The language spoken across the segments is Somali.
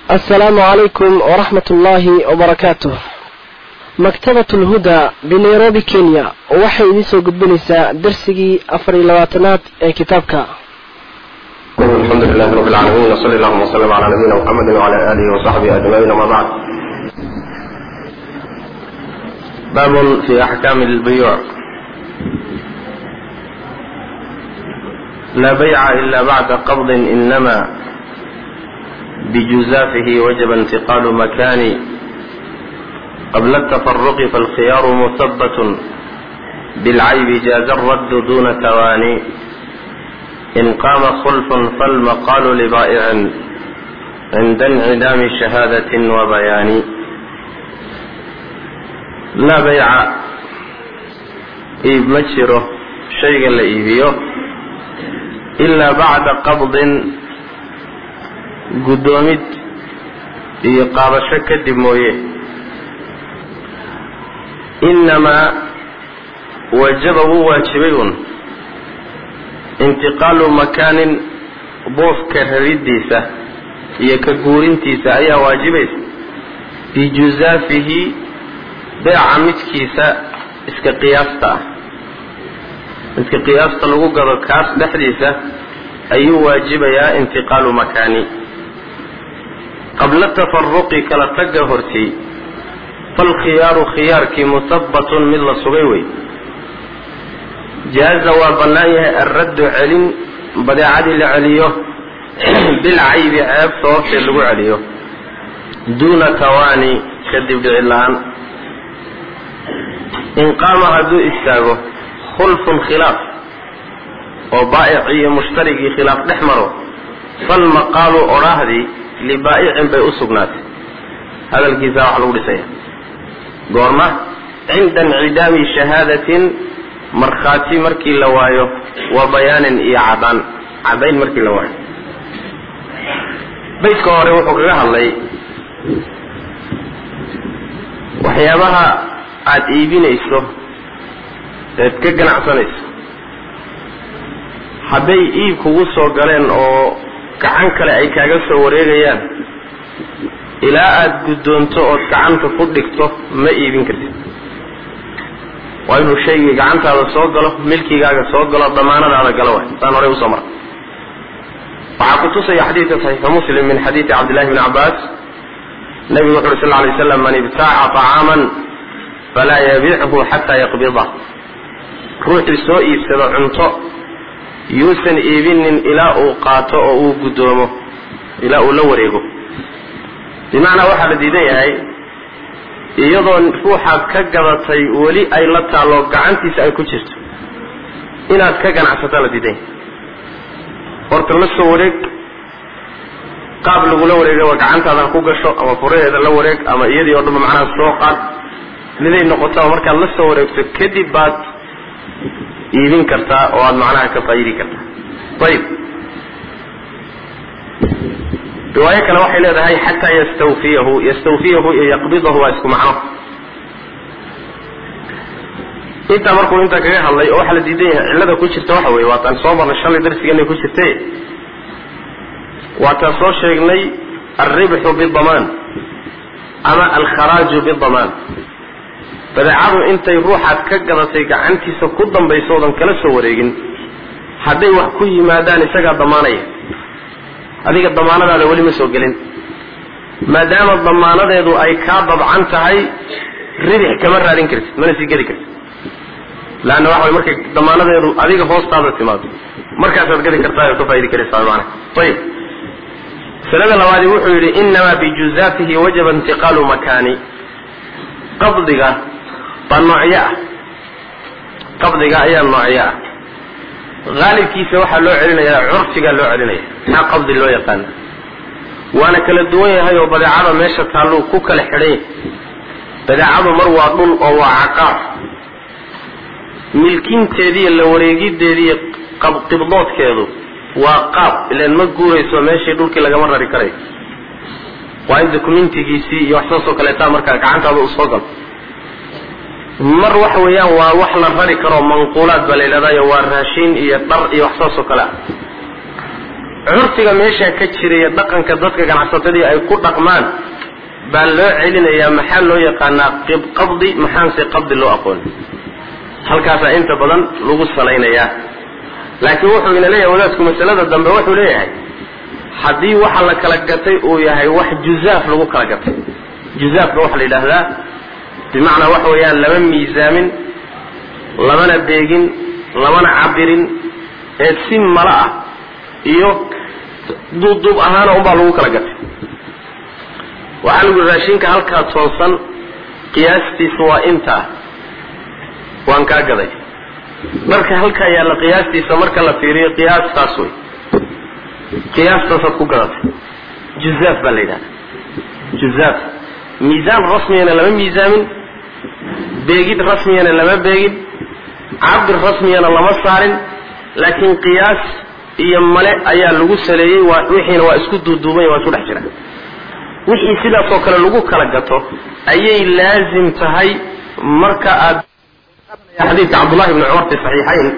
السلام عليكم ورحمة الله وبركاته. مكتبة الهدى بنيروبي كينيا وحي نسو قدبنسا درسي أفري لواتنات كتابك. الحمد لله رب العالمين وصلى الله وسلم على نبينا محمد وعلى آله وصحبه أجمعين وما بعد. باب في أحكام البيوع. لا بيع إلا بعد قبض إنما بجزافه وجب انتقال مكان قبل التفرق فالخيار مثبت بالعيب جاز الرد دون تواني إن قام خلف فالمقال لبائع عند انعدام شهادة وبيان. لا بيع إيب مجره شيء لإيبيه إلا بعد قبض قدومد إيقابشة كدب مويه إنما وجبه واجبين انتقال مكان بوف كهريديسة يكقورنتيسة أي واجبين بجزافه بيع متكيسة اسك قياستا لغو قدر كاس دحديسة أي واجب يا انتقال مكاني قبل التفرق كلا تجهرتي فالخيار خيارك مثبت من الصغيوي جاز وبنايه الرد علم بدأ عدل عليه بالعيب عيب صوت اللي عليه دون تواني كذب العلان إن قام هدو استاغه خلف خلاف وبائعي مشتركي خلاف نحمره فالمقال أراهدي لبائع بأسقنات هذا الكتاب على ولسيه قرمة عند انعدام شهادة مرخاتي مركي لوايو وبيان إعادان عبين مركي لوايو بيت كوري وحقها الله وحيابها عاد إيبين إيسو تتكجن عصانيس hadday iib kugu soo galeen oo gacan kale ay kaaga soo wareegayaan ilaa aad guddoonto ood gacanta ku dhigto ma iibin kartid waa inuu shaygii gacantaada soo galo milkigaaga soo galo damaanadaada galo waay saan horey usoo mara waxaa ku tusaya xadiidka saxiixa muslim min xadiidi cabdillahi bni cabbaas nabigu wuxu uri sal lla alay slam man ibtaaca طacaaman falaa yabiichu xataa yaqbidah ruuxii soo iibsado cunto yuusan iibinin ilaa uu qaato oo uu guddoomo ilaa uu la wareego bimacnaa waxaa la diidan yahay iyadoo ruuxaad ka gadatay weli ay la taallo gacantiisa ay ku jirto inaad ka ganacsataa la diidan yahay horta la soo wareeg qaab lagula wareegaba gacantaadan ku gasho ama furaheeda la wareeg ama iyadii oo dhanba macnaha soo qaad miday noqotaba markaad la soo wareegto kadib baad iibin kartaa oo aad macnaha ka faa'iidi kartaa. ayib riwaayo kale waxay leedahay xataa yastawfiyahu iyo yaqbidahu waa isku macno. intaa markuu intaa kaga hadlay oo waxaa la diidan yahay cillada ku jirta waxa weeye waataan soo marnay shalay darsigeennay ku jirtay waataan soo sheegnay alribxu bidamaan ama alkharaaju bidamaan badeecadu intay ruuxaad ka gadatay gacantiisa ku dambayso oodan kala soo wareegin hadday wax ku yimaadaan isagaa damaanaya adiga damaanadaada weli ma soo gelin maadaama damaanadeedu ay kaa dabcan tahay ribix kama raadin kartid mana sii geli kartid laanna waxa way markay damaanadeedu adiga hoostaada timaado markaasaad geli kartaa oo ka faa'idi karaysaa macnaha. ayib sanada labaadi wuxuu yidhi innamaa bijuzaatihi wajaba intiqaalu makaani qabdiga baa noocyo ah qabdiga ayaa noocyo ah haalibkiisa waxaa loo celinayaa curfigaa loo celinaya maxaa qabdi loo yaqaana waana kala duwan yahay oo badeecada meesha taalluu ku kala xidhan yahay badeecadu mar waa dhul oo waa caqaar milkinteediiyo la wareegideediiyo qibdoodkeedu waa qaab ilaan ma guurayso meeshii dhulkii lagama rari karayo waa in dokumentigiisii iyo wax saasoo kaleetaa markaa gacantaada u soo galo mar waxa weeyaan waa wax la rari karo manquulaad baa la yidhahdaa iyo waa raashin iyo dhar iyo wax saasoo kale ah curfiga meesha ka jiray dhaqanka dadka ganacsatada ay ku dhaqmaan baa loo celinayaa maxaa loo yaqaanaa qabdi maxaanse qabdi loo aqoon halkaas inta badan lagu salaynayaa laakiin wuxuu ina leeyahay wadaadku masalada dambe wuxuu leeyahay haddii waxa la kala gatay uu yahay wax juzaaf lagu kala gatay juzaafka waxa la yidhaahdaa bimacnaa waxa weeyaan lama miisaamin lamana beegin lamana cabirin ee si mala ah iyo duuduub ahaana unbaa lagu kala gatay waxaa lagu raashinka halkaa toonsan qiyaastiisa waa intaa waan kaa gaday marka halkaa yaalla qiyaastiisa marka la fiiriyo qiyaastaas wey qiyaastaasad ku gadatay juzaaf baa la yidhahda juzaaf miisaan rasmiyana lama miisaamin beegid rasmiyana lama beegin cabir rasmiyana lama saarin laakiin qiyaas iyo male ayaa lagu saleeyey wixiina waa isku duuduuban waa isku dhex jira wixii sidaasoo kale lagu kala gato ayay laazim tahay marka aad xadiidka cabdullahi ibni cumar fi saxiixayn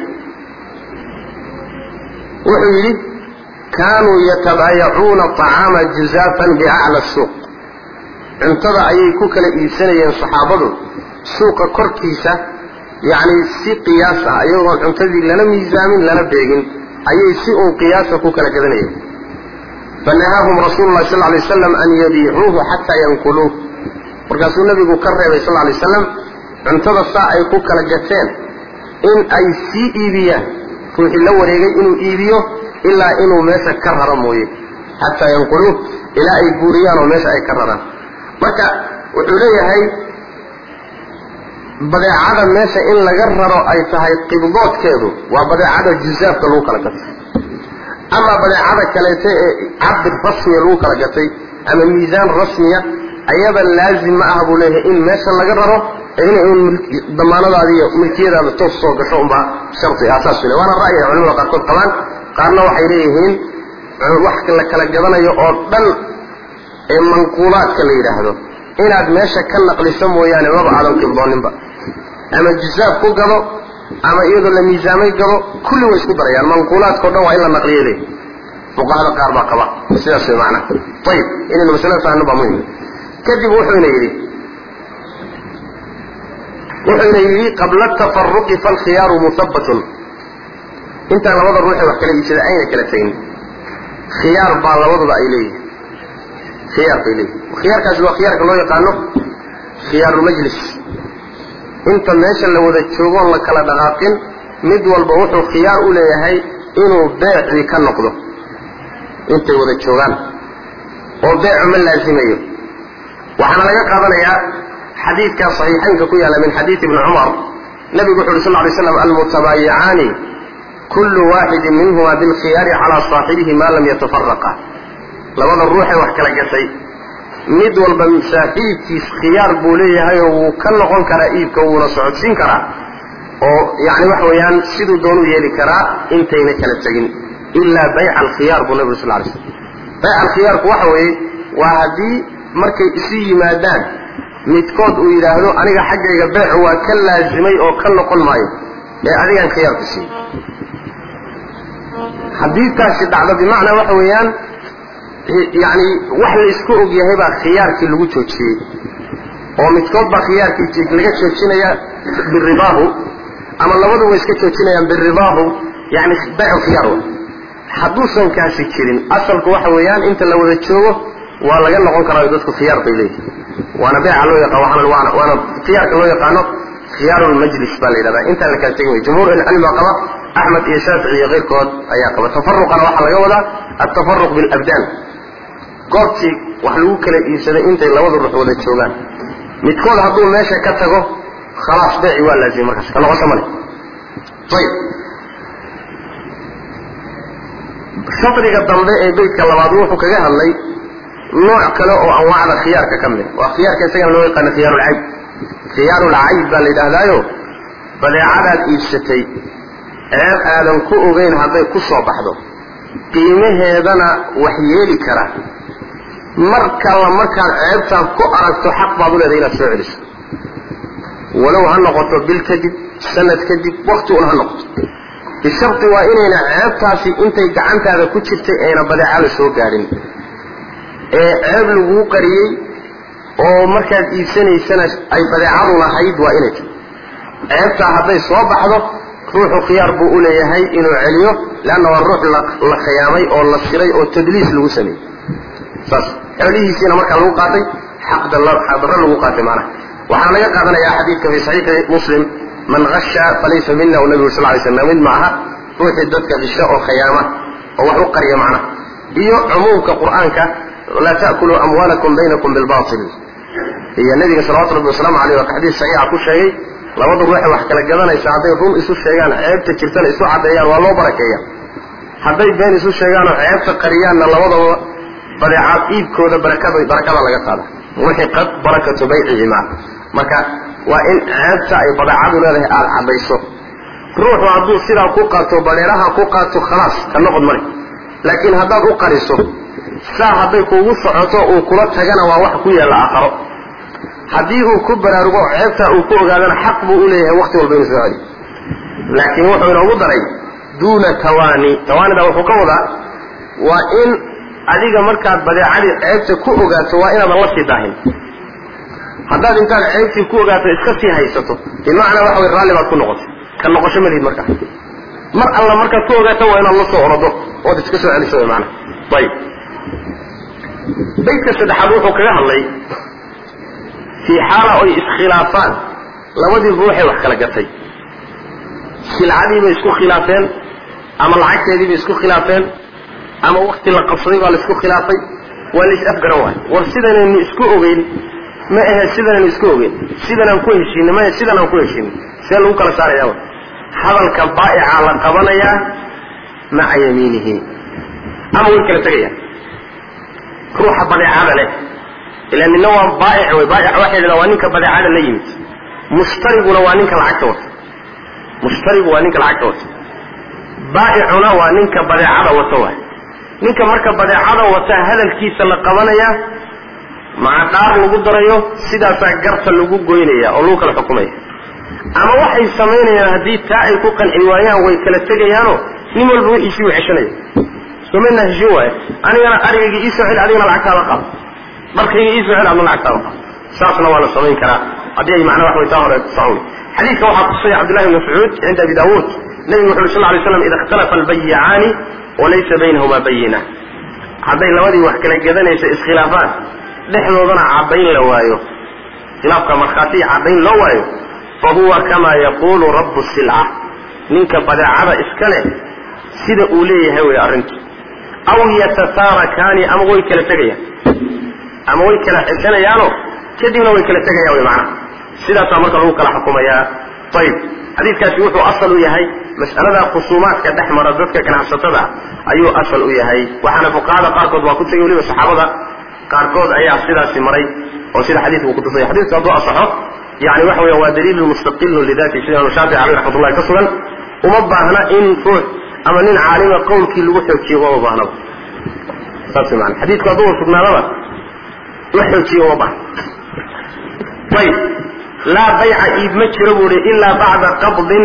wuxuu yidhi kaanuu yatabaayacuuna طacaama juzaafan biacla suuq cuntada ayay ku kala iibsanayeen saxaabadu suuqa korkiisa yacni si qiyaas ah iyagoon cuntadii lana miisaamin lana beegin ayay si uun qiyaasa ku kala gadanayeen fanahaahum rasuulu llahi sal lay waslam an yabiicuuhu xataa yankuluuh markaasuu nabigu ka reebay sal lay waslam cuntada saa ay ku kala gateen in ay sii iibiyaan ruuxii la wareegay inuu iibiyo ilaa inuu meesha ka raro mooye xataa yanquluuh ilaa ay guuriyaan oo meesha ay ka raraan marka wuxuu leeyahay badeecada meesha in laga raro ay tahay qibdoodkeedu waa badeecada juzaafka lagu kala gatay ama badeecada kaleete ee cabir rasmiya lagu kala gatay ama miisaan rasmiya ayada laazim ma aha buu leeyahay in meesha laga raro inay damaanadaada iyo milkiyadaada toos soo gasho unbaa sharti ah saas wile waana ra'yi ay culimada qaarkood qabaan qaarna waxay leeyihiin wax la kala gadanayo oo dhan ee manquulaadka la yidhaahdo inaad meesha ka naqliso mooyaane maba aadan qibdooninba ama juzaaf ku gado ama iyadoo la miisaamay gado kulli way isku darayaan manquulaadkao dhan waa in la naqliyo leey fuqahada qaar baa qaba sidaas way macnaha ayib inaynu masalada fahanno baa muhim kadib wuxuuna yidhi qabla atafaruqi falkhiyaaru muhabbatun intaan labada ruuxee wax kala iibsada ayna kala tegin khiyaar baa labadooda ay leeyihin khiyaar bay leeyihin khiyaarkaasi waa khiyaarka loo yaqaano khiyaarulmajlis inta meesha la wada joogoon la kala dhaqaaqin mid walba wuxuu khiyaar u leeyahay inuu beecii ka noqdo intay wada joogaan oo beecu ma laazimayo waxaana laga qaadanayaa xadiidka صaxiixaynka ku yaala min xadiid ibni cumar nabigu wuxu uhi sal ly slam almutabaayicaani kullu waaxidin minhuma bilkhiyaari calaa saaxibihi maa lam yatafaraqa labada ruuxee wax kala gatay mid walba saaxiibkiis khiyaar buu leeyahay oo wuu ka noqon karaa iibka wuuna socodsiin karaa oo yani waxa weeyaan siduu doonu yeeli karaa intayna kala tegin ilaa bayca alkhiyaar buu nabigu sal lay slam bayca alkhiyaarku waxa weeye waa haddii markay isu yimaadaan midkood uu yidhaahdo aniga xaggayga beecu waa ka laazimay oo ka noqon maayo ee adigaan khiyaarku siiyey haddii taasi dhacdo bimacnaa waxa weeyaan yani wax la isku og yahay baa khiyaarkii lagu joojiyey oo midkood baa khiyaarkii laga joojinaya biridaahu ama labadu way iska joojinayaan biridaahu yani beecu khiyaar wa hadduusan kaasi jirin asalku waxa weeyaan inta la wada joogo waa laga noqon karaa dadku khiyaar bay leeyihin waana beeca loo yaqaan waana khiyaarka loo yaqaano khiyaarulmajlis baa la yidhahdaa intaan la kala tegin way jumhuur ahlicilmi baa qaba axmed iyo shaafici iyo keyrkood ayaa qaba tafaruqana waxaa laga wadaa altafaruq bilabdaan goobtii wax lagu kala iibsaday intay labada ruux wada joogaan midkood hadduu meesha ka tago khalaas beeci waa laazimay markaas ka noqosho male ayib shadriga dambe ee beydka labaad wuxuu kaga hadlay nooc kale oo anwaacda khiyaarka ka mid waa khiyaarka isagana loo yaqaano khiyaarulcayb khiyaarulcayb baa la yidhaahdaayo badeecadaad iibsatay ceeb aadan ku ogeyn hadday ku soo baxdo qiimaheedana wax yeeli kara markalla markaad ceebtaan ku aragto xaq baad u leedahay inaad soo celiso walow ha noqoto bil kadib sanad kadib wakti un ha noqoto bisharti waa inayna ceebtaasi intay gacantaada ku jirtay ayna badeecada soo gaadhin ee ceeb lagu qariyey oo markaad iibsanaysana ay badeecadu lahayd waa inay ceebtaa hadday soo baxdo ruuxu khiyaar buu u leeyahay inuu celiyo leanna waa ruux la khiyaamay oo la siray oo tadliis lagu sameeyey saas xoolihiisiina markaa lagu qaatay xaqdarro lagu qaatay macnaha waxaa laga qaadanayaa xadiidka fi saxiixi muslim man gasha falaysa mina u nabigu sal lay slam mid maaha ruuxii dadka qisho oo khiyaama oo wax u qariya macnaha iyo cumuumka qur'aanka laa ta'kuluu amwaalakum baynakum bilbatil iyo nabiga salawatu rabbi wasalaamu caleyh waa xadiis saxiixa ku sheegay labada ruuxa wax kala gadanaysa hadday run isu sheegaan ceebta jirtana isu caddeeyaan waa loo barakeeya hadday been isu sheegaan oo ceebta qariyaanna labadaba badeecaad iibkooda barakada laga qaada muxiqat barakatu baycihima marka waa in ceebta ay badeecadu leedahay aada caddayso ruuxu hadduu sidaa ku qaato bareeraha ku qaato khalaas ka noqon male laakiin haddaad u qariso saa hadday kuugu socoto uu kula tagana waa wax ku yaalla aakharo haddii uu ku baraarugo ceebtaa uu ku ogaadana xaq buu u leeyahay waqti walba inuu soo celi laakiin wuxuu inoogu daray duuna tawaani tawaanida wuxuu ka wadaa waa in adiga markaad badeecadii ceebta ku ogaato waa inaadan la sii daahin haddaad intaad ceebtii ku ogaato iska sii haysato bimacnaa waxa way raalli baad ku noqotay ka noqosho malihid markaa mar alla markaad ku ogaato waa inaad la soo orado ood iska soo celiso way macnaha ayib baydka saddexaad wuxuu kaga hadlay fii xaala oy iskhilaafaan labadii ruuxay wax kala gatay silcadiibay isku khilaafeen ama lacagteediibay isku khilaafeen ama wakti la qabsaday baa la isku khilaafay waa la is-afgaran waayo war sidanaynu isku ogeyn ma ahe sidanaynu isku ogeyn sidanaan ku heshiinay ma ahe sidanaan ku heshiinay see lagu kala saarayaa hadalka baa'ica la qabanayaa maca yamiinihi ama way kala tegayaan ruuxa badeecada leh ilaa nina waa baa'ic wey baa'ic waxay dhadaa waa ninka badeecada la yimid mushtariguna waa ninka lacagta wata mushtarigu waa ninka lacagta wata baa'icuna waa ninka badeecada wata waay ninka marka badeecada wata hadalkiisa la qabanayaa maca dhaar lagu darayo sidaasaa garta lagu goynaya oo lagu kala xukumaya ama waxay samaynayaan haddii taa ay ku qanci waayaan way kala tegayaanoo nin walba wixiisii u ceshanaya soomana heshin waayo anigana arigaygii iisoo celi adigana lacagtaada qaado markayga iisoo celi adna lacagtaada qaado saasna waa la samayn karaa haddii ay macnaa wax way taa hore socon xadiidka waxaa kusaya cabdullahi ibn mascuud cinda abi daawuud nabigu wuxu uri sal lay slam ida ikhtalafa albayicaani walaysa baynahuma bayina hadday labadii wax kala gadanaysa iskhilaafaan dhexdoodana caddayn la waayo khilaafka markhaatiya caddayn loo waayo fa huwa kamaa yaquulu rabbu silca ninka badeecada iska leh sida uu leeyahay way arrintu aw yatasaarakaani ama way kala tegayaan ama way kala xeshanayaanoo kadibna way kala tegayaan way macnaha sidaasaa marka lagu kala xukumayaa ayib xadiidkaasi wuxuu asal u yahay mas'alada khusuumaadka dhex mara dadka ganacsatada ayuu asal u yahay waxaana fuqahada qaarkood waa ku tegay weliba saxaabada qaarkood ayaa sidaasi maray oo sida xadiidku ku tusay xadiidku hadduu asaxo yani waxa weya waa daliilun mustaqilun lidati sida imaam shaafici caleyh raxmatullahi ka sugan uma baahna in ruux ama nin caalima qowlkii lagu xoojiyo uma baahnaba saas maana xadiidku hadduu sugnaadaba wax xoojiyo uma baahna ayib laa bayca iib ma jiro buu hi ilaa bacda qabdin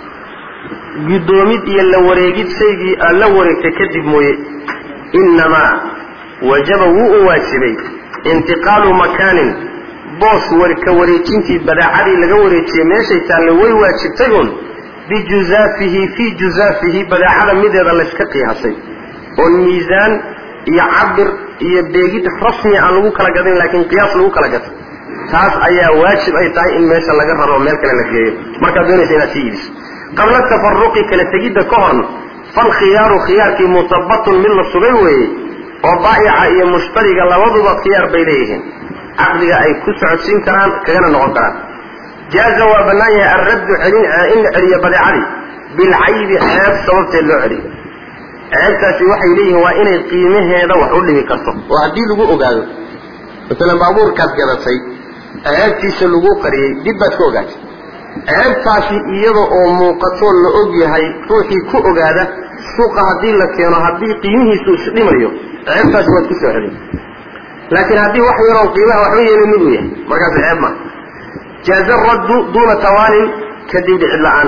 guddoomid iyo la wareegid shaygii aad la wareegtay kadib mooye inamaa wajaba wuu u waajibay intiqaalu makaanin boos ka wareejintii badeecadii laga wareejiyey meeshay taalle way waajibtay un bijuzaafihi fii juzaafihi badeecada mideeda layska qiyaasay oon miisaan iyo cabir iyo beegid rasmi aan lagu kala gadin laakiin qiyaas lagu kala gatay taas ayaa waajib ay tahay in meesha laga raro meel kale la geeyo markaad doonaysa inaad sii iibiso qabla tafaruqi kala tegidda ka horn falkhiyaaru khiyaarkii mutabatun mid la sugay weeye oo baa'ica iyo mushtariga labaduba khiyaar bay leeyihiin caqdiga ay ku socodsiin karaan kagana noqon karaan jaaza waa bannaan yahay alraddu in la celiyo badeecadii bilcaybi ceeb sababteed loo celiyo ceebtaasi waxay leeyihiin waa inay qiimaheeda wax u dhimi karto oo haddii lagu ogaado masalan baabuurkaad gadatay ceebtiisa lagu qariyey dib baad ka ogaatay ceebtaasi iyada oo muuqatoo la og yahay ruuxii ku ogaada suuqa haddii la keeno haddii qiimihiisu isdhimayo ceebtaasi waad ku soo celin laakiin haddii wax yaroon qiimaha waxba yeelin mid uu yahay markaasi ceeb maa jaaza raddu duuna tawaanin kadib dhicid la-aan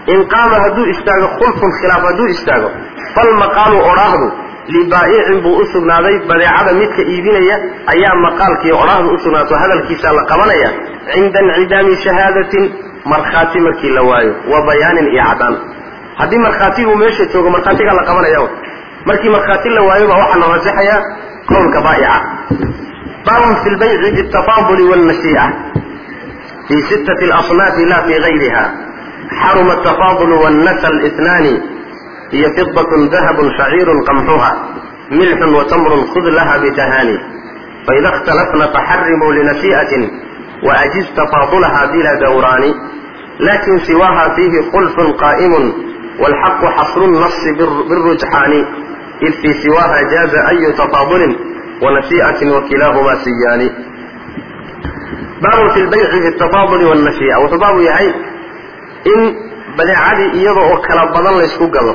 إن قام هدو استاغ خلف خلاف هدو استاغ فالمقال أراهد لبائع بأسرنا ذي بدعة متك إيبينيا أيام مقالك أراهد أسرنا وهذا الكيسان لقبنيا عند انعدام شهادة مرخاتي مركي لوايو وبيان إعدام هذه مرخاتي ومشي توقع مرخاتي لقبنيا مركي مرخاتي لوايو وحنا رجحيا كون كبائعة باب في البيع بالتفاضل والنسيئة في 6 الأصناف لا في غيرها حرم التفاضل والنسى الاثنان هي فضة ذهب شعير قمحها ملح وتمر خذ لها بتهاني فإذا اختلفنا فحرموا لنسيئة وأجز تفاضلها بلا دوران لكن سواها فيه خلف قائم والحق حصر النص بالرجحان إذ في سواها جاز أي تفاضل ونسيئة وكلاهما سيان باب في البيع في التفاضل والنسيئة وتباب يعي إن بدعادي إيضا وكلا بدن ليسكو قضو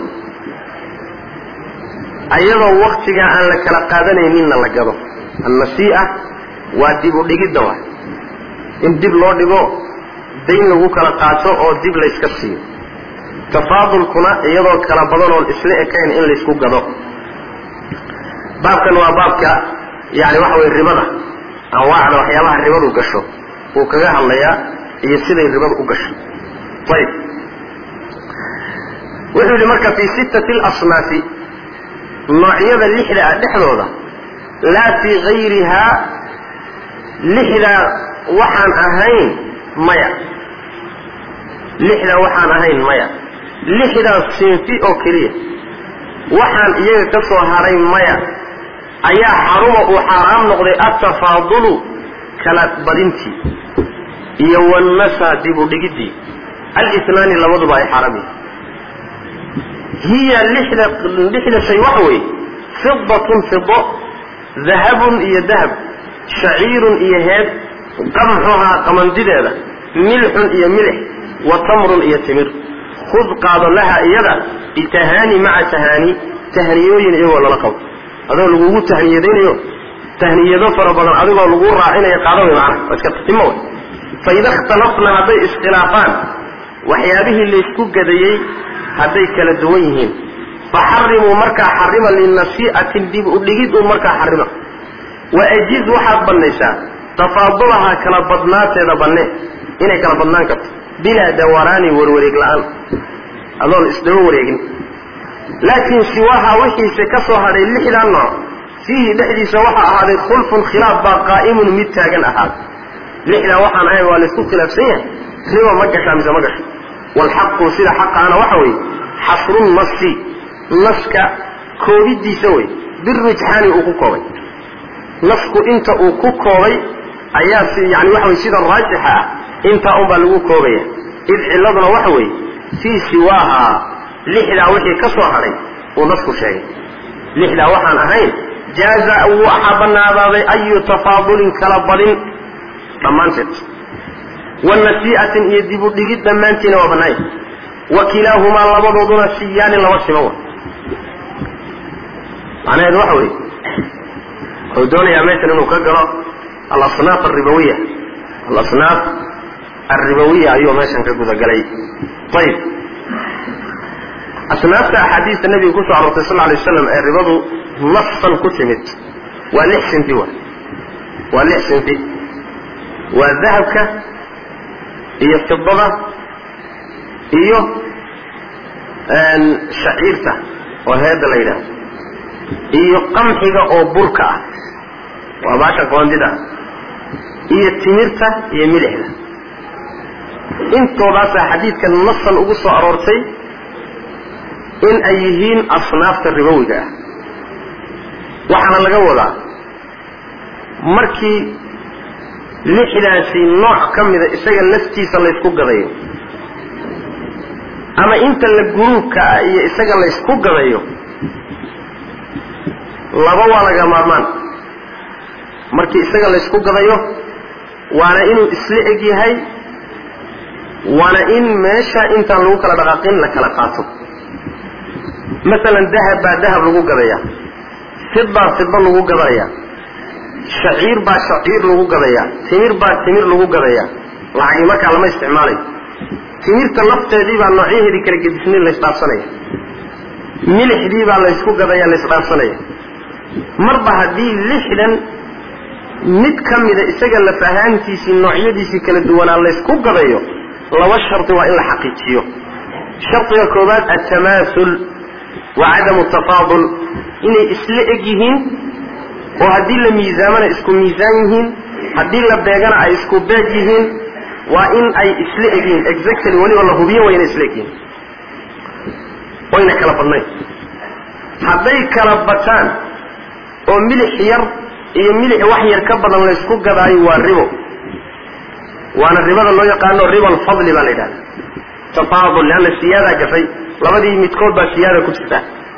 أيضا وقتك أن لك لقادني منا لقضو النسيئة وديب لقيد دوا إن ديب لو ديبو دين لغو كلا قاتو أو ديب ليسكسي تفاضل كنا إيضا وكلا بدن والإسلاء كاين إن ليسكو قضو بابك وبابك يعني وحوي الربضة أنواع وحيالها الربض وقشو وكذا الله يسير الربض وقشو طيب وحو لمركة في 6 الأصناف نوعية اللحظة لا في غيرها لحظة وحن أهين ميا لحظة وحن أهين ميا لحظة سنفي أو كريه وحن إياه كسو هارين ميا أيا حرم وحرام نقضي التفاضل كلا بدنتي يو النسى ديبو ديجدي الاثنان لوضع أي حرمي هي اللحلة شيء وحوي فضة ذهب إيا ذهب شعير إيا هاد قمحها قمنددها ملح إيا ملح وتمر إيا تمر خذ قاض لها إيدا بتهاني مع تهاني تهنيوين إيه ولا لقب هذا لغو تهنيدين إيه تهنيدو فربضان هذا لغو راعين يقاضوا معنا واسكتتمون فإذا اختلفنا هذي اختلافان وحيابه اللي يسكوك قديي هذي كالدوينهين فحرموا مركا حرما للنسيئة ديب أدلقيد مركا حرما وأجيز وحب النساء تفاضلها كالبضنات إذا بنيه إنه كالبضنان كبت بلا دوراني وروريق الآن أظن إسدروا وريقين لكن سواها وحي سكسوها للحلة النار فيه دحدي سواها هذا خلف خلاف قائم متاقا أحد لحلة وحن عين والسوق خلافسية روا مقشا مزا مقش والحق سيدا حق أنا وحوي حصر النص نسك كوبي دي سوي بالرجحان أوكوكوي نسك انت أوكوكوي أياسي يعني وحوي سيدا الراجحة انت أمبالوكوي إذ علادنا وحوي في سواها لحلة وحي كسوها لي ونسك شيء لحلة وحن أهين جاز أو أحبنا هذا أي تفاضل كالبضل ضمانتت والنسيئة يدب لقد ضمانتنا وبناي وكلاهما لبضضنا سيان لوسموا معنى هذا وحوي ودون يا ميتن انه كقرأ الأصناف الربوية أيوة ماشان كقوذا قلي طيب أصناف أحاديث النبي كسو على رسول الله عليه وسلم الربض نصا كتمت ولحسن فيه والذهب هي الفضة هي شعيرته وهذا ليلة هي قمحك أو بركة وباشا قوانددا هي التميرته هي ملحة انتو باسا حديث كان نصا أقصى أرورتي إن أيهين أصناف الربوية وحنا لقوضا مركي لحداثي نوع كمذا إساقا نفتيسا ليسكو قضيو أما إنت اللقروك إساقا ليسكو قضيو لغوا لغا مارمان مركي إساقا ليسكو قضيو وانا إنو إسلئك هاي وانا إن ماشا إنت لغوك لدقاقين لك لقاتو مثلا ذهب لغو قضيا فضة لغو قضيا شعير با شعير لغو قضيا تمير با تمير لغو قضيا لعقي مكا لما استعمالي timirta lafteedii baa noocyaheedii kala gedisnayn la isdhaafsanaya milixdii baa la isku gadaya la isdhaafsanaya marba haddii 60 mid ka mida isaga laf ahaantiisii noocyadiisii kala duwanaa la isku gadayo laba sharti waa in la xaqiijiyo shartiga koobaad at-tamaasul wa cadamu tafaadul inay isla eg yihiin oo haddii la miisaamana isku miisaan yihiin haddii la beegana ay isku beeg yihiin waa in ay isla eg yihiin exactly waliba la hubiyo waa inay isla eg yihiin wayna kala badnayn hadday kala bataan oo milix yar iyo milix wax yar ka badan la isku gadaayo waa ribo waana ribada loo yaqaano riba al-fadli baa la yidhahdaa tafaadul leanna siyaada gashay labadii midkood baa siyaada ku jirta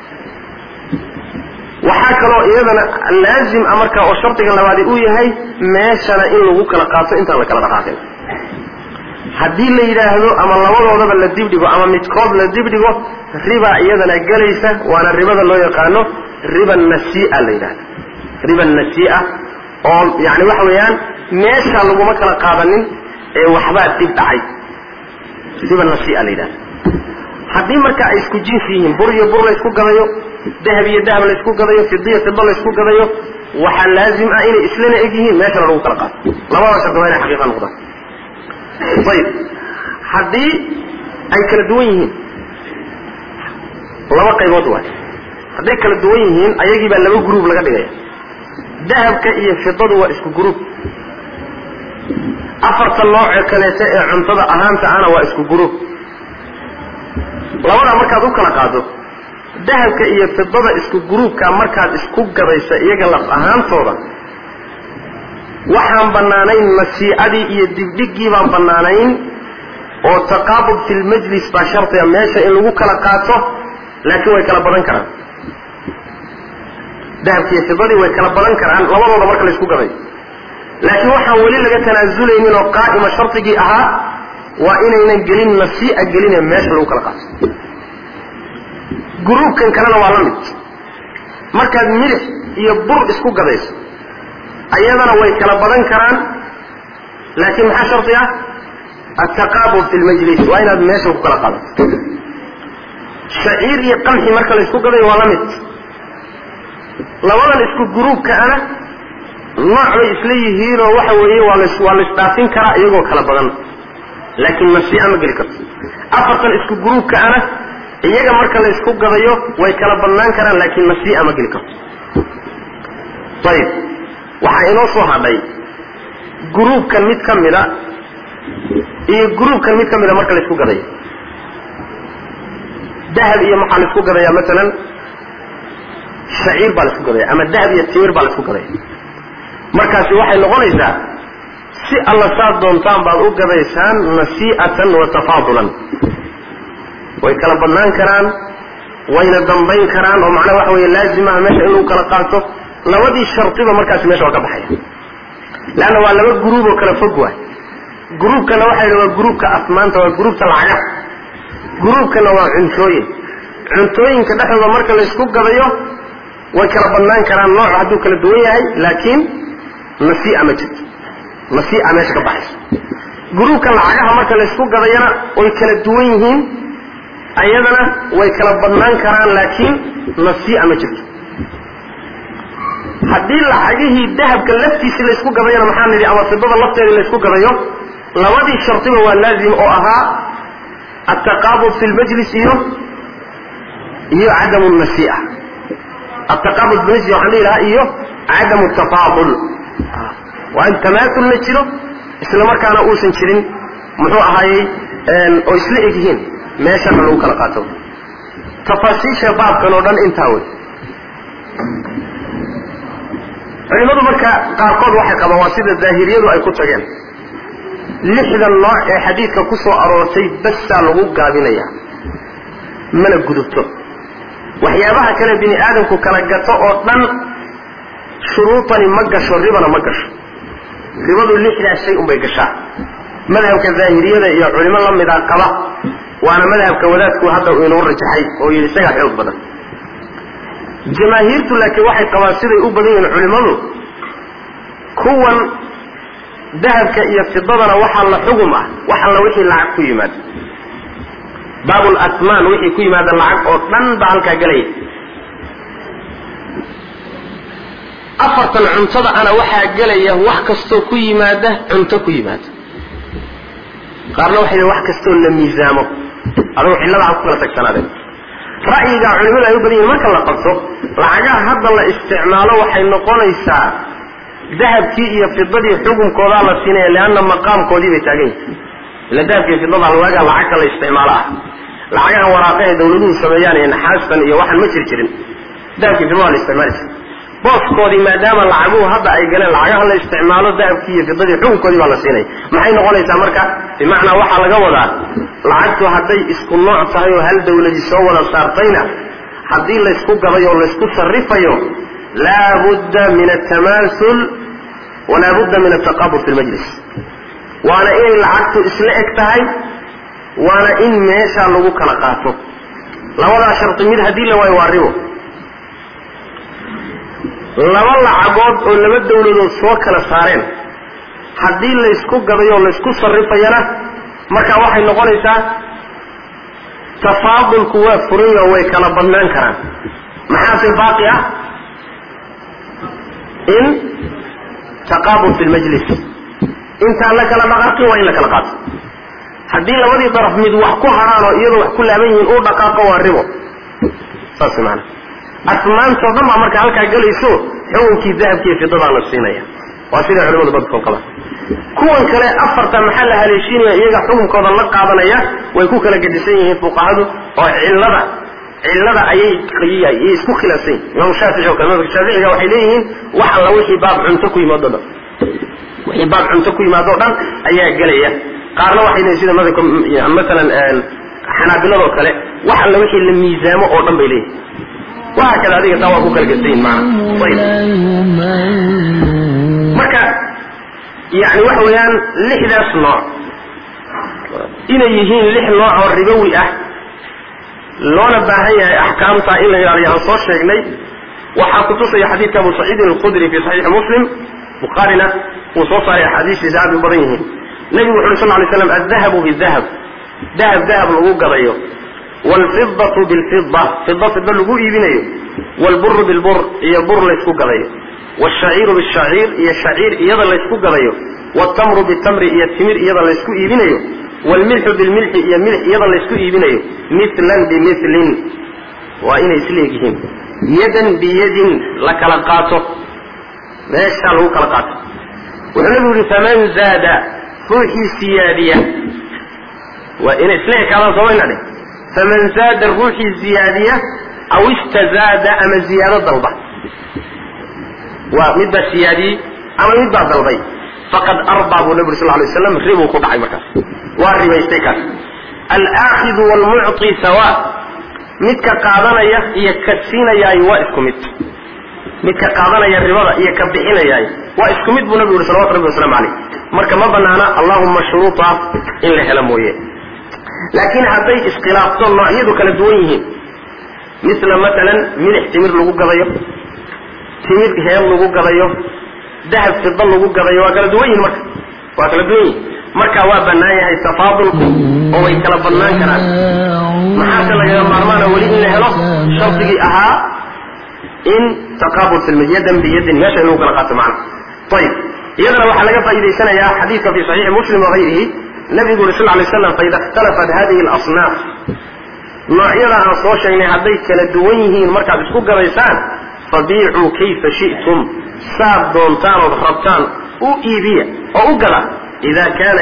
waxaa kaloo iyadana laazim marka oo shartiga labaadi uu yahay meeshana in lagu kala qaato intaan la kala dhaqaaqin haddii la yidhaahdo ama labadoodaba la dibdhigo ama midkood la dibdhigo riba iyadana gelaysa waana ribada loo yaqaano riba nasii'a la yidhahda riba nasii'a oo yani waxa weeyaan meesha laguma kala qaadanin ee waxbaa dib dhacay riba nasii'a la yidhahda haddii marka ay isku jinsi yihiin bur iyo bur la isku gadayo dahab iyo dahab la isku gadayo fidiya fida la isku gadayo waxaa laazim ah inay islana eg yihiin meeshana lagu kala qaato labada shardi waa inay xaqiiqa noqdaan ayib haddii ay kala duwan yihiin laba qaybood waay hadday kala duwan yihiin ayagii baa laba gruub laga dhigaya dahabka iyo fidadu waa isku gruub afarta nooce kaleeta ee cuntada ahaanta ana waa isku gruub labada markaad u kala qaado dahabka iyo fidada isku gruubka markaad isku gadaysa iyaga laf ahaantooda waxaan bannaanayn nasiicadii iyo dibdhigii baan bannaanayn oo taqaabud fi lmajlis baa shardiga meesha in lagu kala qaato laakiin way kala badan karaan dahabka iyo fidadii way kala badan karaan labadooda marka la isku gaday laakiin waxaan weli laga tanaazulaynin oo qaa'ima shardigii ahaa waa inaynan gelin nasii'a gelin ee meesha lagu kala qaato gruubkan kalena waa la mid markaad milix iyo bur isku gadayso ayadana way kala badan karaan laakiin maxaa shardi ah التقابل في المجلس وين هذا ماشي وكلا قال شعير يقمحي مركز اسكو قضي ولمت لو انا اسكو جروب كأنا نوع اسليه هيرو وحوي والاشتافين كرا يقو كلا بدن لكن مسيئة مقلي كرت افرطا اسكو جروب كأنا iyaga marka la isku gadayo way kala banaan karaan laakiin nasii'a ma geli karto tayib waxa inoo soo hadhay groupkan mid kamida iyo groupkan mid kamida marka la isku gadayo dahab iyo maxaa la isku gadaya mesela shaciir baa la isku gadaya ama dahab iyo timir baa la isku gadaya markaas waxay noqonaysaa si alla saad doontaan baad u gadaysaan nasii'atan wa tafaadulan way kala badnaan karaan wayna dambayn karaan oo macnaha waxa weeye laazim ah meesha inuu kala qaato labadii shartiba markaas meesha waa ka baxaya laana waa laba group oo kala fog waay groupkana waxa uu waa groupka asmaanta waa groupka lacag groupkana waa cuntooyinka dhexdooda marka la isku gadayo way kala badnaan karaan nooc hadduu kala duwan yahay laakiin nasii'a ma jirto nasii'a meesha ka baxaysa groupka lacagaha marka la isku gadayana way kala duwan yihiin ayadana way kala badnaan karaan laakiin nasii'a ma jirto haddii lacagihii dahabka laftiisa la isku gadayana maxaa nidhi ama fidada lafteeda la isku gadayo labadii shartiba waa laazim oo ahaa التقابض في المجلس iyo عدم النسيئة التقابض في المجلس وحليلها iyo عدم التفاضل وأن تماثل نجره إسلا مركانا أوسن شرين محوء هاي أو إسلا إجهين ما شاء الله كلا قاتل تفاصيل شباب كانوا دان انتاوي علماء مركا قارقود waxay qabaan waa sida daahiriyadu ay ku tageen lixda nooc ee xadiidka ku soo aroortay bas lagu gaabinaya mana gudubto waxyaabaha kale bini aadamku kala gato oo dhan shuruutani ma gasho ribana ma gasho ribadu lixda shay un bay gashaa madhabka daahiriyada iyo culimo la mid ah qaba waana madhabka wadaadku hadda uu inoo rajaxay oo yiri isaga xoog badan jamaahiirtu laakiin waxay qabaan siday u badan yihiin culimadu kuwan dahabka iyo fidadana waxa la xugum ah waxa la wixii lacag ku yimaado baabul asmaan wixii ku yimaado lacag oo dhan baa halkaa galaya afartan cuntada ana waxaa galaya wax kastoo ku yimaada cunto ku yimaada qaarna waxay wax kastoo la miisaamo adoo xillada ku kala tagsanaadeen ra'yiga culimada ay u badan yihiin marka la qabto lacagaha hadda la isticmaalo waxay noqonaysaa dahabkii iyo fidadii xukunkooda la siinaya leanna maqaamkoodii bay taagan yihiin ila dahabkii fidada laga lacagta la isticmaalo ah lacagaha waraaqaha dawladuhu sameeyaan ee naxaastan iyo waxan ma jirin dahabkii fidada la isticmaalo booskoodii maadaama lacaguhu hadda ay galeen lacagaha la isticmaalo dahabkii iyo fidadii xukunkoodii baa la siinay maxay noqonaysaa marka bimacnaa waxaa laga wadaa lacagtu hadday isku nooc tahay oo hal dawladii soo wada saartayna haddii laysku gabayo oo laysku sarrifayo laa budda min altamaasul walaa budda min altaqabud fi lmajlis waana inay lacagtu isla eg tahay waana in meesha lagu kala qaato labadaa sharti mid haddii la waayo waa ribo laba lacagood oo laba dawladood soo kala saareen haddii laysku gadayo oo laysku sarrifayana marka waxay noqonaysaa tafaadulku waa furayo way kala badnaan karaan maxaase baaqi ah in taqaabud fi lmajlis intaan la kala dhaqaaqin waa in la kala qaato haddii labadii daraf mid wax ku haraan oo iyadoo wax ku laaban yihiin uu dhaqaaqo waa ribo saas maana asmaantoo dhan baa marka halkaa gelayso xukunkii dahabkiiyo fidadaa la siinaya waa siday culimadu badkood qabaan kuwan kale afarta maxaa la haleeshiinaya iyaga xukunkooda la qaadanaya way ku kala gedisan yihiin fuqahadu oo cillada ayay isku khilaafsan yihin imaam shaafici oo kale madhabka shaaficiga waxay leeyihiin wax alla wixii baab cunto ku yimaado dhan wixii baab cunto ku yimaado dhan ayaa gelaya qaarna waxay leeyihin sida madhabka masalan xanaabiladoo kale wax alla wixii la miisaamo oo dhan bay leeyihin waxa kale adiga taa waa ku kala gedisan yihin macna marka yani waxa weeyaan lixdaas nooc inay yihiin lix nooc oo ribowi ah loona baahan yahay axkaamta in la ilaaliyo aan soo sheegnay waxaa kutusaya xadiidka abu saciidin alkhudri fi saxiixi muslim bukhaarina wuu soo saaray axaadiistiisa aad u badan yihiin nebigu wuxu uhi sal lay slam aldahabu bidahab dahab lagu gadayo waalfidatu bilfida fida lagu iibinayo waalburu bilbur iyo bur laysku gadayo waalshaciiru bishaciir iyo shaciir iyada laysku gadayo waaltamru bitamri iyo timir iyada laysku iibinayo waalmilxu bilmilxi iyo milx iyada laysku iibinayo milan bimilin waa inay isleegyihiin yadan biyadin la kala qaato meeshaa lagu kala qaato wuxuu nabigu yihi faman zaada ruuxii siyaadiya waa inay isla ekaadaan soomayna dheh faman zaada ruuxii ziyaadiya aw istazaada ama ziyaado dalba waa mid baa siyaadiyey ama mid baa dalbay faqad arbaa buu nabi uri sal lay waslam ribuu ku dhacay markaas waa ribaystay kaas alaakidu waalmucطi sawa midka qaadanaya iyo ka siinayaay waa isku mid midka qaadanaya ribada iyo ka bixinayaay waa isku mid buu nabigu uri salawatu rabbi waslamu calayh marka ma banaana allahuma shuruuta in la helo mooye laakiin hadday iskhilaafto noocyadu kala duwan yihiin misla matalan milix timir lagu gadayo timir heel lagu gadayo dahab fida lagu gadayo waa kala duwan yihin marka waa bannaan yahay tafaadulku oo way kala badnaan karaan maxaase lagaga maarmaana weli in la helo shardigii ahaa in taqaabul fi yadan biyadin meesha in lagu kala qaato macna ayib iyadana waxaa laga faa'idaysanayaa xadiidka fi saxiixi muslim wagayrihi nabigu uri sal lay slam faida ikhtalafat hadihi alasnaaf noocyada aan soo sheegnay hadday kala duwan yihiin markaad isku gadaysaan fabiicuu kayfa shi'tum saad doontaan ood rabtaan u iibiya oo u gada ida kaana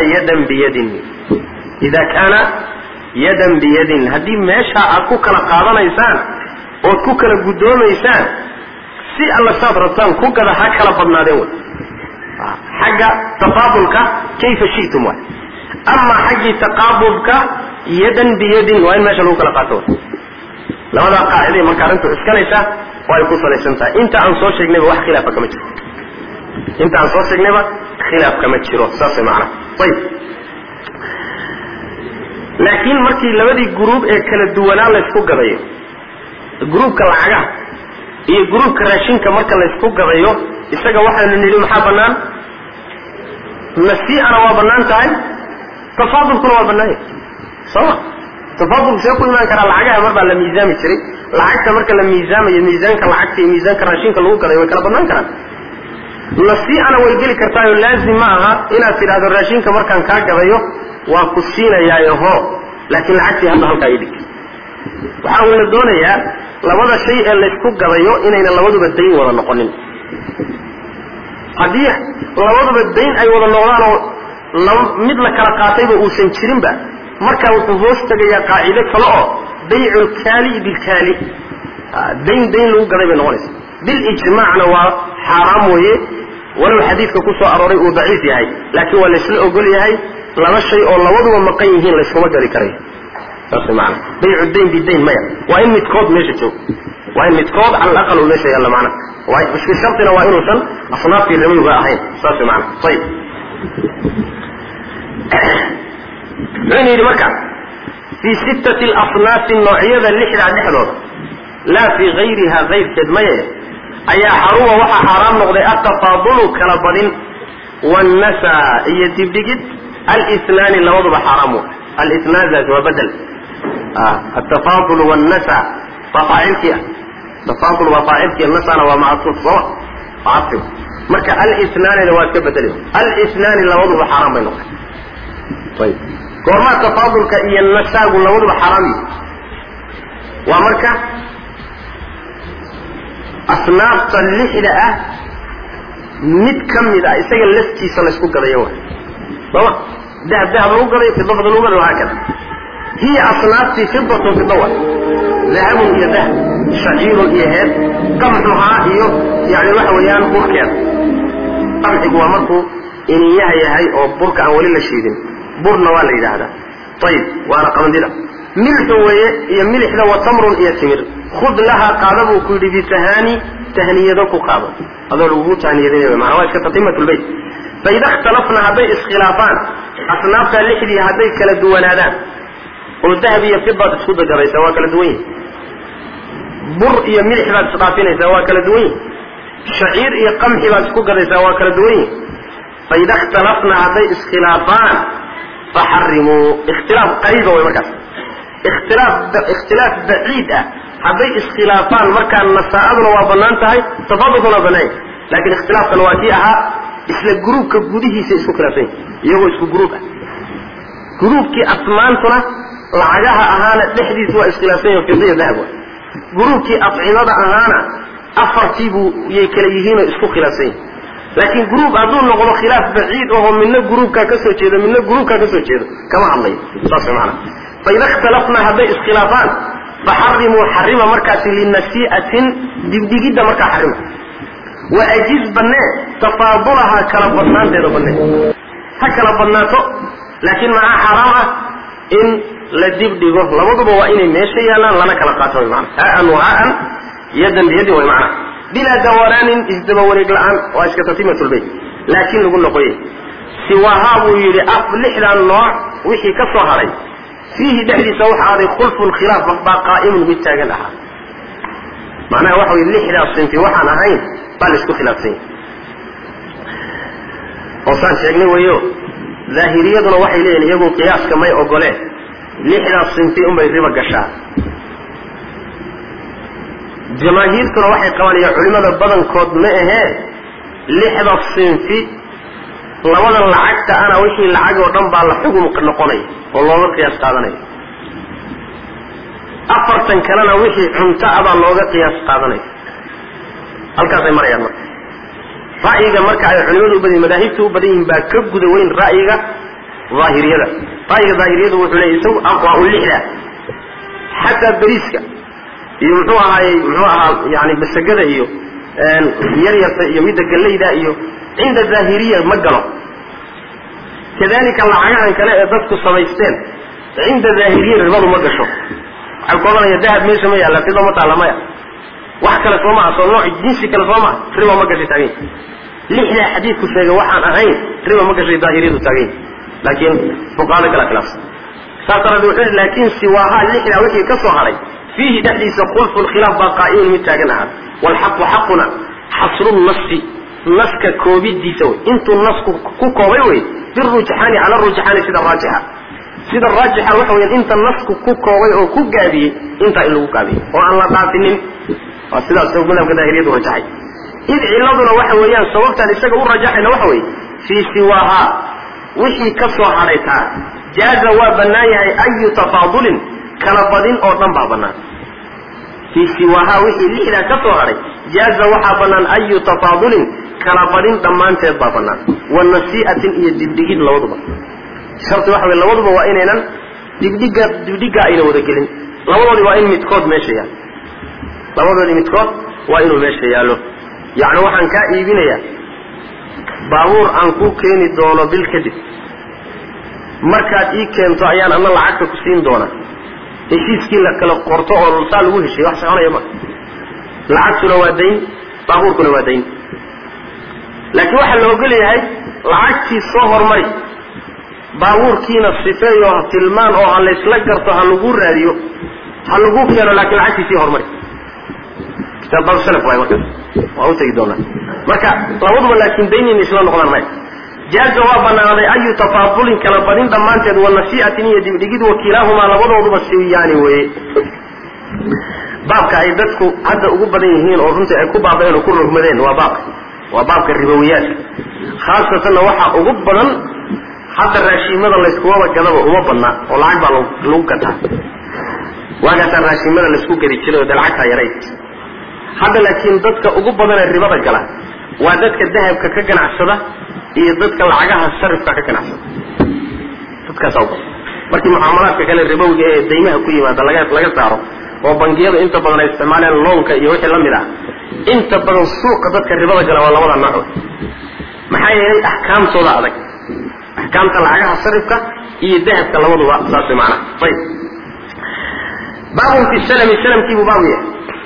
yadan biyadin haddii meesha aad ku kala qaadanaysaan ood ku kala guddoomaysaan si alla saad rabtaan ku gada ha kala badnaadeen way xagga tafaadulka kayfa shi'tum way ama xaggii taqaabudka yadan biyadin waa in meesha lagu kala qaato labadaa qaaciday marka arrintu iskanaysa oo ay ku salaysan tahay inta aan soo sheegnayba wax khilaafa kama jiro saasay macnaha ayib laakiin markii labadii gruub ee kala duwanaa laysku gadayo gruubka lacagaha iyo gruubka raashinka marka laysku gadayo isaga waxaanu nidhi maxaa bannaan nasii'ana waa bannaan tahay tafaadulkuna waa bannaan yahay sooma tafaadul see ku imaan karaa lacagaha mar baa la miisaami jiray lacagta marka la miisaamayo miisaanka lacagta iyo miisaanka raashinka lagu gaday way kala bannaan karaan nasii'ana way geli kartaayoo laazim ma aha inaad tidhaahdo raashinka markaan kaa gadayo waa ku siinayaayo hoo laakiin lacagtii hadda halkaa ii dhig waxaa uu la doonayaa labada shay ee laysku gadayo inayna labaduba dayn wada noqonin haddii labaduba dayn ay wada noqdaanoo mid la kala qaatayba uusan jirinba markaa wuxuu hoos tegayaa qaacido kale oo baycu lkaali bilkaali dayn lagu gaday bay noqonaysa bilijmaacna waa xaaraam weeye walow xadiidka ku soo arooray uu daciif yahay laakiin waa laysla ogol yahay laba shay oo labaduba maqan yihiin layskuma gadi karayo saas maana baycu dayn bidayn maya waa in midkood meesha joogo waa in midkood cala alaqal uu meesha yaalla macna waa shartina waa inuusan asnaaftii ribayuga ahayn saas maana ayib wuxuuna yidhi marka fii sittati alasnaafi noocyada lixdaa dhexdooda laa fii gayriha kayrkeed maye ayaa xaruma waxaa xaaraam noqday atafaadulu kala badin wannasa iyo dibdhigid alinaani labaduba xaaraam alinaadaas waa bedel atafaadul wannasa waa faacilkii ah tafaadul waa faacilkii nasana waa mactuuf sooma mactuuf marka alinaanina waa iska bedeli alinaani labaduba xaaraam bay noqday ayib goormaa tafaadulka iyo nasaagu labaduba xaaraam yihi waa marka asnaafta lixda ah mid ka mid ah isaga laftiisa laysku gadayo wa sooma dahab lagu gadayo fida lagu gadayo haakada hiya asnaaftii fidatun fida wa dahabun iyo dahab shaciirun iyo heed qamxuhaa iyo yani waxa weeyaan burkeeda qamxigu waa markuu iniyaha yahay oo burka aan weli la shiidin burna waa la yidhaahdaa ayib waana qamandida milxu weeye iyo milixda wa tamrun iyo timir khud lahaa qaada buu ku yidhi bitahaani tahniyado ku qaado adoo lagugu tahniyadinay maana waa iska tatimatulbayt faida ikhtalafna hadday iskhilaafaan asnaafta lixdii hadday kala duwanaadaan oo dahab iyo fidaad isku dagaraysaa waa kala duwan yihin bur iyo milix baad isdhaafinaysaa waa kala duwan yihin shaciir iyo qamxi baad isku gadaysaa waa kala duwan yihin faida ikhtalafna hadday iskhilaafaan faxarimuu ikhtilaaf qariiba way markaas ikhtilaaf baciid ah hadday iskhilaafaan markaa nasaa'aduna waa bannaan tahay tafaadulkuna waa bannaan yahay laakiin ikhtilaafkan waa kii ahaa isla gruubka gudihiisa isku khilaafsan yahay iyagoo isku gruub ah gruubkii asmaantuna lacagaha ahaana dhexdiisa waa iskhilaafsan yahay fidiya dahab wa gruubkii acimada ahaana afartiibuu yay kala yihiinoo isku khilaafsan yahay laakiin gruub hadduu noqdo khilaaf baciid ahoo midna gruubkaa ka soo jeedo midna gruubkaa ka soo jeedo kama hadlayo saas maana faida ikhtalafna hadday iskhilaafaan faxarimuu xarima markaasi linasii'atin dibdhigidda markaa xarima waajiz bannee tafaadulahaa kala badnaanteeda bannee ha kala badnaato laakiin maxaa xaraam ah in la dibdhigo labaduba waa inay meesha yaallaan lana kala qaato way maana haa'an wa haa'an yadan biyadin way macana bilaa dawaraanin isdaba wareeg la'aan waa iska tatimatulbayt laakiin lagu noqoye siwahaa buu yidhi lixdan nooc wixii ka soo haray fiihi dhexdiisa waxa aaday khulfun khilaaf baa qaa'imun mid taagan ahaa macnaha waxa weye lixdaas sinfi waxaan ahayn baa la isku khilaafsan yahay oo saan sheegnay weeyo daahiriyaduna waxay leeyihin iyagu qiyaaska may ogoleen lixdaas sinfi unbay riba gashaa jamaahiirtuna waxay qabaan iyo culimada badankood ma ahee lixda sinfi labadan lacagta ana wixii lacag oo dhan baa la xugum noqonaya oo looga qiyaas qaadanaya afartan kalena wixii cunto ah baa looga qiyaas qaadanaya halkaasay marayaan marka ra'yiga marka ay culimadu u badan yihin madaahibta u badan yihiin baa ka guda weyn ra'yiga daahiriyada ra'yiga daahiriyadu wuxuu leeyahy isagu aqwaa u lixda xataa beriiska iyo muxuu ahaa yani basagada iyo yaryarta iyo midda gallayda iyo cinda daahiriya ma galo kadalika lacagahan kale ee dadku samaysteen cinda daahiriya ribadu ma gasho waxay ku odhanaya dahab meesha ma yaalla fida ma taalla maya wax kale soo maha soo nooc jinsi kale soo maha riba ma gashay taagayn lixdaa xadiidku sheegay waxaan ahayn riba ma gashay daahiriyadu taagayn laakiin fuqahada kala khilaafsan saas daraaddeed wuxuu yidhi laakiin siwaahaa lixdaa wixii ka soo haray fiihi dhexdiisa khulfu lkhilaaf baa qaa'imun mid taagan ahaa waalxaqu xaquna xasru nnasi naska koobidiisa way intuu nasku ku koobay way birrujxaani cala rujxaani sida raajixa waxa weeyaan inta nasku ku koobay oo ku gaabiyey inta in lagu gaabiyey oo aan la dhaafinin waa sidaas madhabka daahiriyadu rajaxay id ciladuna waxa weeyaan sababtaan isaga u rajaxayna waxa weeye fii siwaaha wixii ka soo hadhaytaa jaaza waa bannaan yahay ayu tafaadulin kala badin oo dhan baa bannaan fii siwaaha wixii lixdaa ka soo hadhay jaaza waxaa bannaan ayu tafaadulin kala badin dhammaanteed baa bannaan wa nasii'atin iyo dibdhigid labaduba sharti waxa weye labaduba waa inaynan dibdhiga ayna wada gelin labadoodii waa in midkood meesha yaalo labadoodii midkood waa inuu meesha yaallo yacni waxaan kaa iibinayaa baabuur aan ku keeni doono bil kadib markaad ii keento ayaan anna lacagta ku siin doonaa heshiiskii la kala qorto oo saa lagu heshay wax soconaya ma lacagtuna waa dayn baabuurkuna waa dayn laakiin waxaa la ogol yahay lacagtii soo hormari baabuurkiina sifeeyo tilmaan oo ha laysla garto ha lagu raadiyo ha lagu keeno laakiin lacagtii sii hormari kitaab salaf waay markaas waa u tegi doonaa marka labaduba laakiin daynin isla noqdaan maya jaaza waa bannaaday ayu tafaadulin kala badin dhammaanteed wa nasii'atin iyo dibdhigid wakiilaahumaa labadooduba siwiyaani weeye baabka ay dadku hadda ugu badan yihiin oo runtii ay ku baaba'een oo ku rogmadeen waa baabka ribowiyaadka khaasatanna waxaa ugu badan hadda raashiimada layskuwada gadaba uma badnaa oo lacag baa lagu gataa waagaasaa raashiimada laysku gadi jiray oo dee lacagtaa yarayd hadda laakiin dadka ugu badanee ribada gala waa dadka dahabka ka ganacsada iyo dadka lacagaha sarifka ka ganacsada dadkaasaa u badan markii mucaamalaadka kale ribowiga ee daymaha ku yimaada laga saaro oo bangiyada inta badan ay isticmaaleen loonka iyo wixii la mid ah inta badan suuqa dadka ribada gala waa labada nooc maxaa yeelay axkaamtooda adag axkaamta lacagaha sarifka iyo dahabka labaduba saas macna ayib baabun fi salami salamkiibuu baabu yahay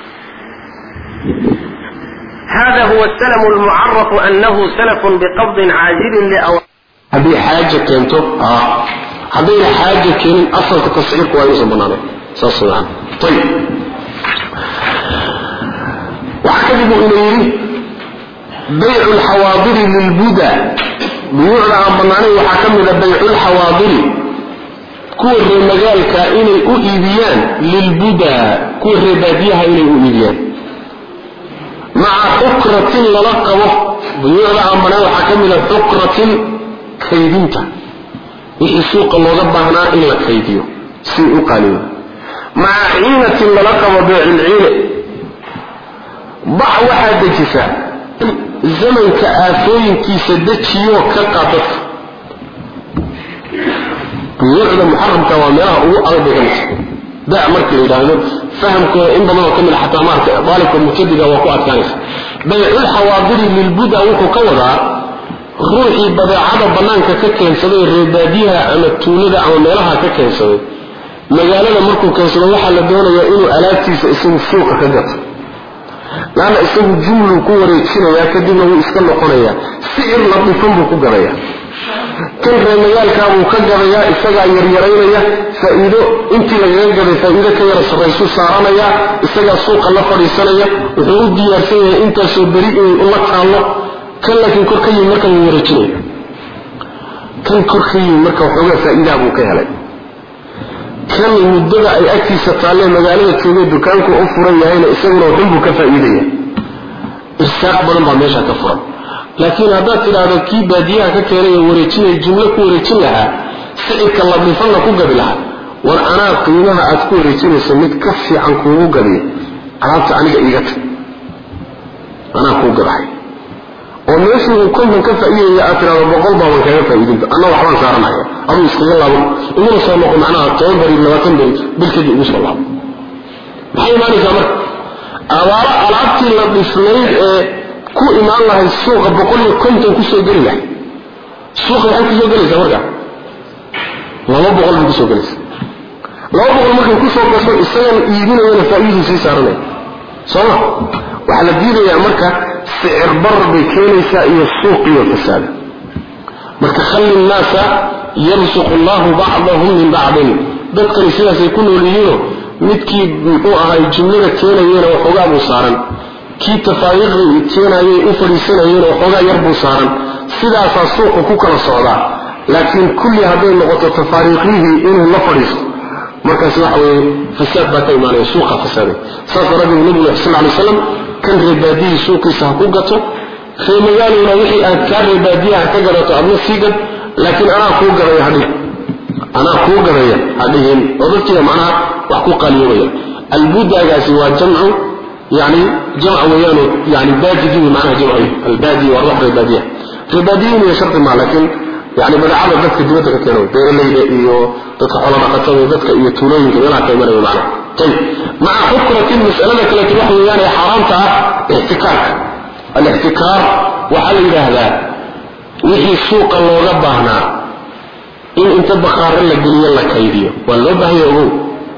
هذا هو السلم المعرف أنه سلف بقبض عاجل هذه حاجة كنتو هذه حاجة كن أصل تصحيح كويس بنانا صلى طيب وحكذب إليه بيع الحواضر للبدى بيعنا عن بنانا وحكمنا بيع الحواضر كور مجال كائن أؤيبيان للبدى كور باديها إلى أؤيبيان مع حكرة للقبه بيعنا عن بنانا وحكمنا حكرة كيدينتا وحي سوق الله ضبهنا إلا كيديو سيء قليل مع عينة للقبه بيع العينة ضع واحد جساء زمن كآفين كي سدتشيو كقابط بيعنا محرم تواميرها هو أرض غمس ده أمرك الإلهي فهمك إن ضمنه كمل حتى أمرك ذلك المتدقة وقوعة كانت بيع الحواضر للبدى وكو كوضع روحي بضاعة بنانك ككين سوي الرباديها أما التولدة أو ميلها ككين سوي مجالنا مركو كين سوي وحا لدونا يقولوا ألاتي اسم السوق كدت لأن اسم جمل كوري تشينا يا كدبنا وإسكال قرية سعر لطفن بكو قرية كن رميال كابو كقرية إساقا يريرينيا فإذا انت لغاقري فإذا كيرس الرئيسو سارانيا إساقا سوق الله فريسانيا وحرود ديارسينيا انت سوبريء الله كالله كان لكن كركي مركا يوريتني كان كركي مركا وحوغا فإذا أبو كهلي كان المدد أي أكتي ستعليه مقالة تشوغي دكانكو أفرا يهينا إساقنا وحنبو كفائدية إرساق بلنبا ميشا كفرا لكن هذا تلعب كي باديها ككيري يوريتني الجملة كوريتن لها سعيك الله بفلنا كوغا بلها وأنا قيمها أتكو ريتني سميت كفي عن كوغا بي عرفت عنك إيغت أنا كوغا بحي وماشي كلهم كفائية أترى بقلبها من كان فائدين أنا وحوان صار معي أبو يسكي الله إنه صامقوا معناها التوبري لما تنبري بالكدي إن شاء الله محي ماني كامر أولا العبتي اللي بسنين كو إيمان الله السوق بقول كنتم كسو قرية السوق يحن كسو قرية سمرجع والله بقول كسو قرية لو بقول ممكن كسو قرية السلام يجينا وين فائدين سي صارنا صح وعلى الدين يا مركة سعر بر بكينيسا إلى السوق والفساد مركة خلي الناس يرزق الله بعضهم من بعضهم dadka sidaas ay ku nool yihiin midkii muxuu ahaa jumlada keenayeen oo xogaa buu saaran kii tafaariiqda keenayay u fadhiisanayeen oo xoogaa yar buu saaran sidaasaa suuqa ku kala socdaa laakiin kulli hadday noqoto tafaariiqyihii inuu la fadhiisto markaas waxa weeye fasaad baa ka imaanaya suuqa fasaaday saas daraaddeed nabigu sal lla alay wasalam kan reebaadiyii suuqiisa ha ku gato ree magaalowna wixii aad kaa reebaadiyaha ka gadato adna sii gad laakiin anaa kuu gadaya hadhihin oo dadkiiba macnaha wax ku qaaliyoobaya albudaagaasi waa jamcu يعني جمع ويانه يعني بادي دي معناها جمعي البادي والروح البادية الباديين هي شرط ما لكن يعني بدأ على ذلك الدمتك كانوا بين الليلة إيو تدخل على مقاطعه ذلك إيو تولين كبيرا كيمانا بمعنى طيب مع فكرة المسألة التي روح ويانه حرامتها احتكار الاحتكار وحل إلى هذا وحي السوق اللي ربهنا إن انت بخار لك دنيا لك أيديه واللبه يقول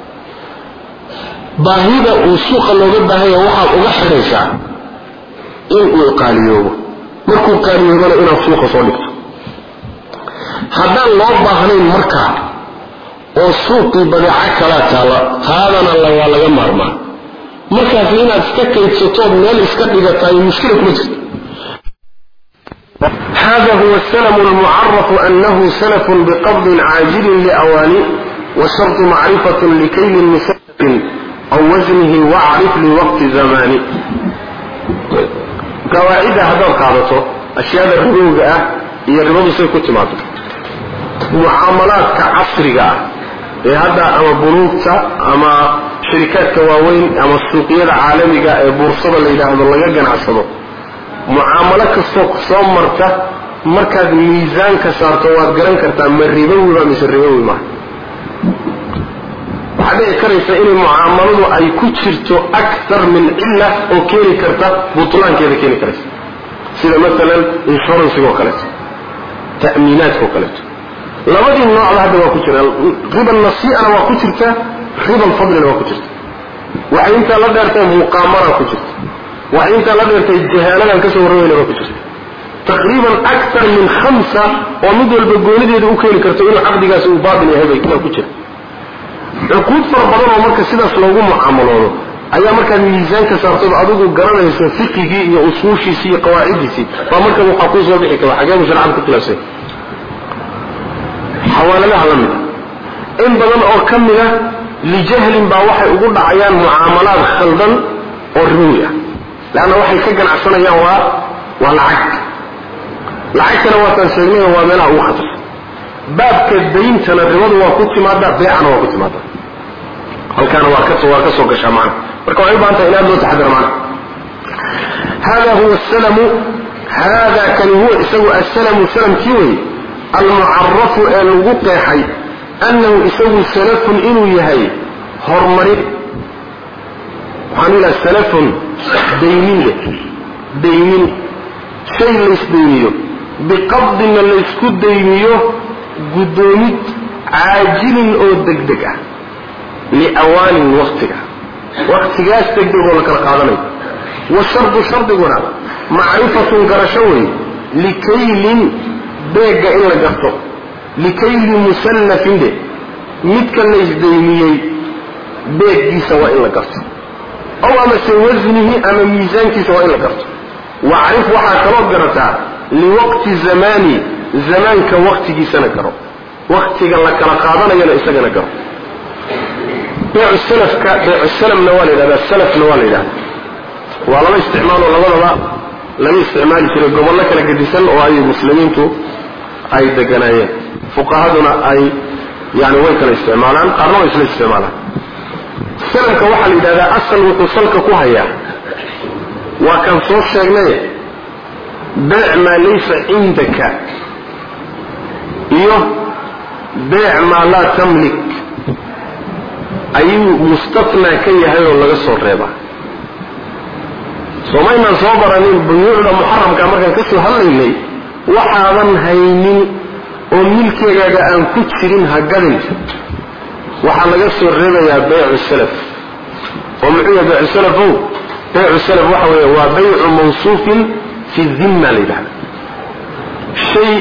baahida uu suuqa looga baahaya waxa uga xiraysaa in uu qaaliyo markuu qaaliyoona inuu suuqa soo dhigto haddaan loo baahnayn markaa oo suuqii badeeco kala taadana waa laga maarmaa markaas inaad iska kaydsato meel iska dhigatay mushkil kuma jirto هذا هو السلم المعرف أنه سلف بقبض عاجل لأواني وشرط معرفة لكيل مسلف أو وزنه واعرف لوقت زمانه قواعد هذا القاعدة أشياء الربوغة هي الربوغة سيكون تماطر معاملات كعصرية هذا أما بنوكتا أما شركات كواوين أما السوقية العالمية بورصة اللي إلى هذا الله يجن عصبه معاملات السوق صمرته مركز ميزان كسارته وقرن كرتا من الربوغة مش الربوغة معه waxay karaysaa in muaamaladu ay ku jirto akthar min illa oo keeni karta butlaankeeda keeni karaysa sida mesela insurance oo kale ta'minaat oo kale labadii nooc hadda waa ku jira riba nasii'ana waa ku jirta riba fadlina waa ku jirta waxa inta la dheertay muqaamara ku jirta waxa inta la dheertay jahaladan ka soo warweeyna waa ku jirta taqriiban akthar min 5 oo mid walba goonideeda u keeni karto inuu aqdigaas uu baadin yahay bay ku jirta عقود فربضان ومركز سيداس لوغو معاملونه ايا مركز ميزان كسارتو ادوغو غرانيسو فقهي iyo usuushiisi qawaacidisi ba marka waxa ku soo bixi kara xageeyo sharcan ku tilaasay xawaaladaha lamid in badan oo kamida li jahlin ba waxay ugu dhacayaan muaamalaad khaldan oo ruuya laana waxay ka ganacsanayaan waa lacagtana waa tan sheegnay waa meelaha ugu khatar baabka deynta ribadu waa ku timaada beecana waa ku timaada halkaana waa ka soo gashaa macna marka way baanta inaad loo taxadar macna hada huwa السلم هذا كان هو اسمه السلم سلم كيوي المعرف الوقحي انه اسمه سلف انه يهي هرمري وعمل سلف ديني شيء ليس دينيو بقبض من اللي يسكت دينيو قدومت عاجل او دقدقة لأوان وقتها استقدق لك القادمي والشرط شرط قنا معرفة قرشوي لكيل بيقى إلا قفته لكيل مسلف ده متكن ليس دينيي بيقى سواء إلا قفته أو أما سوزنه أما ميزانك سواء إلا قفته واعرف وحا كلاب قرتها لوقت زماني زمان كوقتي سنة كرو وقتي قال لك قادنا يلا إسجنا كرو بيع السلم نوالي هذا السلف نوالي ده والله استعمال ولا لم استعمال في الجمل لك لقديسان وأي مسلمين تو أي دجناية فقهاءنا أي يعني وين كان استعمالا قرنوا يسمى استعمالا السلم كواحد إذا أصل وتصلك كوهيا وكان صوت شغلة بيع ما ليس عندك بيع ما لا تملك أي مستثنى كي هاي ولا قصة الربا سومينا صوبرني بيوع محرم كما كان كسر هالليل وحاضن هينين وملك يجا أن كتشرين هجرين وحال قصة الربا يا بيع السلف ومعيه بيع السلف هو بيع السلف وحوي وبيع موصوف في الذمة لله شيء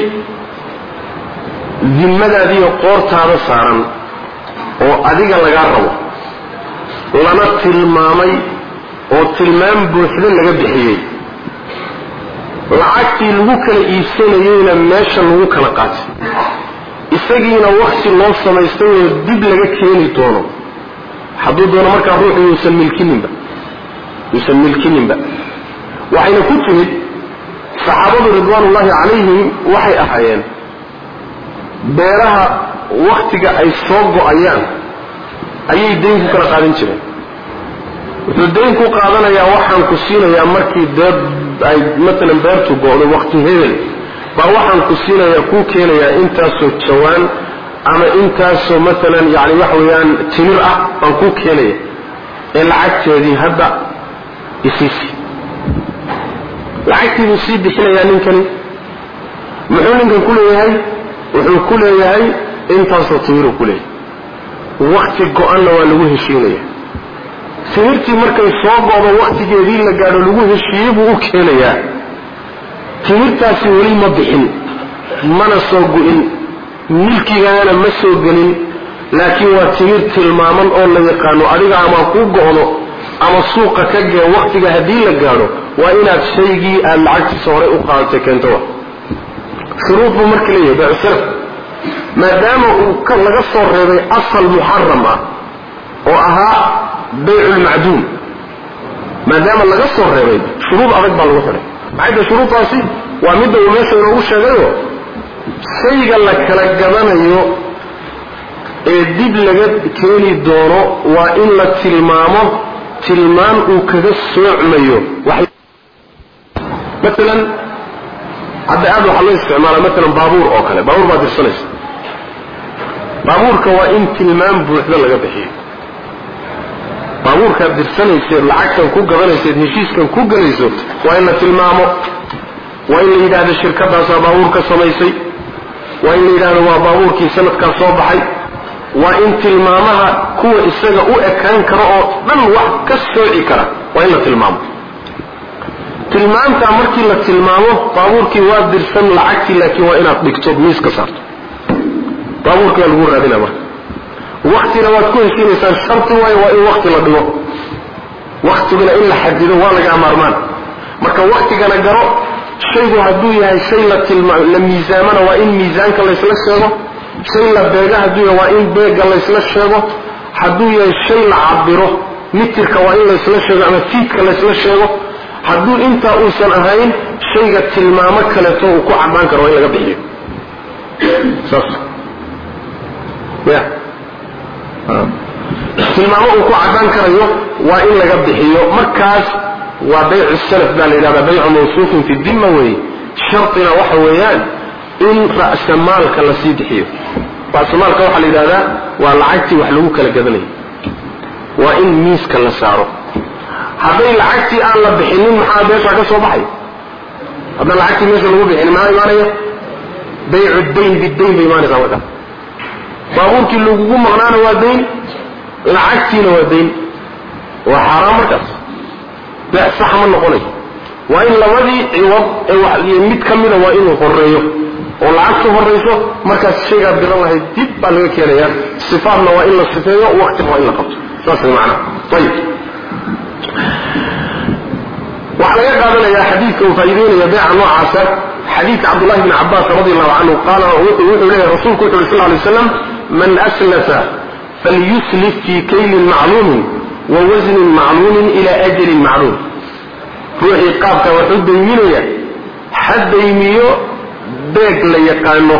ذمة دي قورت هذا صارا وأديك لقى الروا لما تلمامي oo tilmaam buuxda laga bixiyey lacagtii lagu kala iibsanayeyna meesha lagu kala qaatay isagiina waqti loo samaystay oo dib laga keeni doono hadduu doono markaa ruuxu yuusan milkininba waxayna ku timid saxaabadu ridwaanullaahi calayhim waxay ahaayeen beeraha waktiga ay soo go-ayaan ayay dayn ku kala qaadan jireen wuxuu dayn ku qaadanayaa waxaan ku siinayaa markii ay maalan beertu go-do wakti hebel baa waxaan ku siinayaa kuu keenayaa intaasoo jawaan ama intaasoo maalan yani waxa weeyaan timir ah baan kuu keenaya ee lacagteedii hadda isiisi lacagtii buu sii bixinayaa ninkani muxuu ninkan ku leeyahay wuxuu ku leeyahay intaasoo timiru ku leeyahay wakti go-anna waa lagu heshiinaya timirtii markay soo go-do waktigeedii la gaadho lagu heshiiyey buu u keenayaa timirtaasi weli ma bixin mana soo gu-in milkigaana ma soo gelin laakiin waa timir tilmaaman oo la yaqaano adiga ama kuu go-do ama suuqa ka gee waktiga haddii la gaadho waa inaad shaygii aad lacagtiisa horey u qaadatay keento shuruud buu marka leeyahay beecsaraf maadaama uu laga soo reebay asal muxaram ah oo ahaa bayculmacduum maadaama laga soo reebay shuruud adag baa lagu xidhay maxayta shuruuddaasi waa midda uu meesha inoogu sheegayo shayga la kala gadanayo ee dib laga keeni doono waa in la tilmaamo tilmaan uu kaga soocmayo maalan hadda aad waxaa loo isticmaala maalan baabuur oo kale baabuur baad dirsanaysa baabuurka waa in tilmaam buuxda laga bixiyo baabuurkaad dirsanayseed lacagtan ku gadanayseed heshiiskan ku galayso waa in la tilmaamo waa in la yidhaahdo shirkadaasaa baabuur ka samaysay waa in la yidhaahdo waa baabuurkii sanadkaa soo baxay waa in tilmaamaha kuwa isaga u ekaan kara oo dhan wax ka sooci kara waa in la tilmaamo tilmaamtaa markii la tilmaamo baabuurkii waa dirsan lacagtii laakiin waa inaad dhigto miis ka saarto baabuurkii waa lagu raadina marka waktina waad ku heshiinaysaan sharti waayo waa in wakti la dhigo waktiguna in la xadido waa laga maarmaan marka waktigana garo shaygu hadduu yahay shay la miisaamana waa in miisaanka laysla sheego shay la beega hadduu yahay waa in beega laysla sheego hadduu yahay shay la cabiro mitirka waa in laysla sheego ama fiidka laysla sheego hadduu intaa uusan ahayn shayga tilmaamo kaleeto uu ku cabbaan karo waa in laga bixiyo saas ya tilmaamo uu ku cabbaan karayo waa in laga bixiyo markaas waa baycu salaf baa la yidhahdaa baycu mawsuufin fi dimma weeye shartina waxa weeyaan in ra'samaalka la sii bixiyo ra'samaalka waxaa la yidhahdaa waa lacagtii wax lagu kala gadanayo waa in miiska la saaro hadday lacagtii aan la bixinin maxaa meeshaa ka soo baxay haddaan lacagtii meesha lagu bixinin maxaa imaanaya baycu dayn bidayn bay imaanaysaa markaa baabuurkii lagugu maqnaana waa dayn lacagtiina waa dayn waa xaaraan markaas beec sax ma noqonayo waa in labadii ciwad ee mid ka mida waa inuu horeeyo oo lacagtu horayso markaas shaygaad garan lahayd dib baa laga keenayaa sifaadna waa in la sifeeyo waqtina waa in la qabto saas macnaha ayib waxaa laga qaadanayaa xadiidka uu faa'iideynaya beeca noocaasa xadiidka cabdullahi bni cabbaas radi allahu canhu qaala wuxuu leeyahay rasuulku wuxu yuri sal ly slam man aslafa falyuslif fii kaylin macluumin wa wasnin macluumin ila ajalin macluum ruuxii qaabka wax u dayminaya ha daymiyo beeg la yaqaano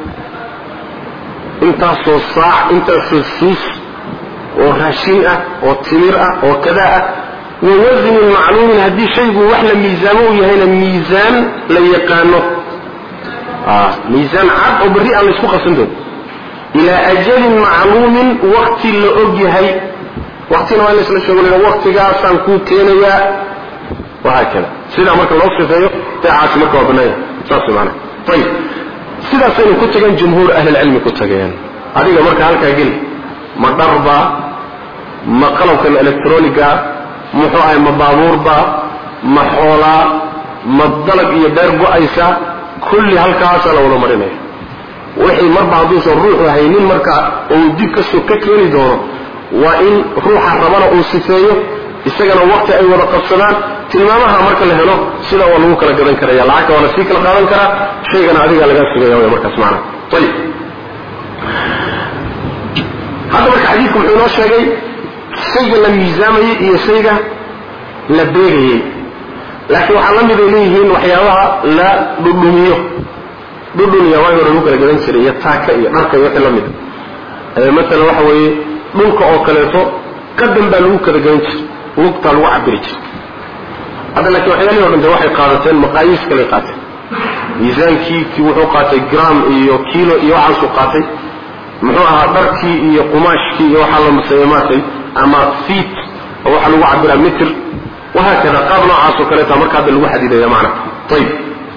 intaasoo saac intaasoo suus oo raashin ah oo timir ah oo kadaa ah wa wasnin macluumin haddii shaygu wax la miisaamo u yahayna miisaan la yaqaano miisaan cad oo berri aan laysku qasan doon ilaa ajalin macluumin wakti la og yahay waktina waa in laysla sheego la waktigaasaan kuu keenayaa wahaakada sidaa marka loo sifeeyo beecaasi marka waa banaanya saas maana ayib sidaasaynu ku tageen jumhuur ahlilcilmi ku tageen adiga marka halkaa geli ma dharbaa ma qalabkan electroniga muxuu ahay ma baabuurba ma xoolaa ma dalag iyo beer go-aysa kulli halkaasaa la wada marinaya wixii marba hadduusan ruuxu haynin marka uu dib kasoo ka keeni doono waa in ruuxa rabana uu sifeeyo isagana waqti ay wada qabsadaan tilmaamaha marka la helo sida waa lagu kala gadan karaya lacagta waa la sii kala qaadan karaa shaygana adiga laga sugaya way markaas macna tayib hadda marka xadiidku wuxuu noo sheegay shayga la miisaamayay iyo shayga la beegayay laakiin waxaa la mid ay leeyihiin waxyaabaha la dhudhumiyo dhudhuniya waa hore lagu kala gadan jiray iyo taaka iyo dharka iyo wixii la mid مثلا waxa weeye dhulka oo kaleeto qadan baa lagu kala gadan jiray lugta lagu cabiri jiray hadda laakiin waxyaalaha dhan waxay qaadateen maqaayis kale qaateen miisaankii wuxuu qaatay gram iyo kilo iyo waxa soo qaatay muxuu ahaa dharkii iyo qumaashkii iyo waxa la masaamaatay ama feet oo waxa lagu cabiraa meter وهكذا قابلوا عاصو كليتا marka hada lagu xadiiday macna طيب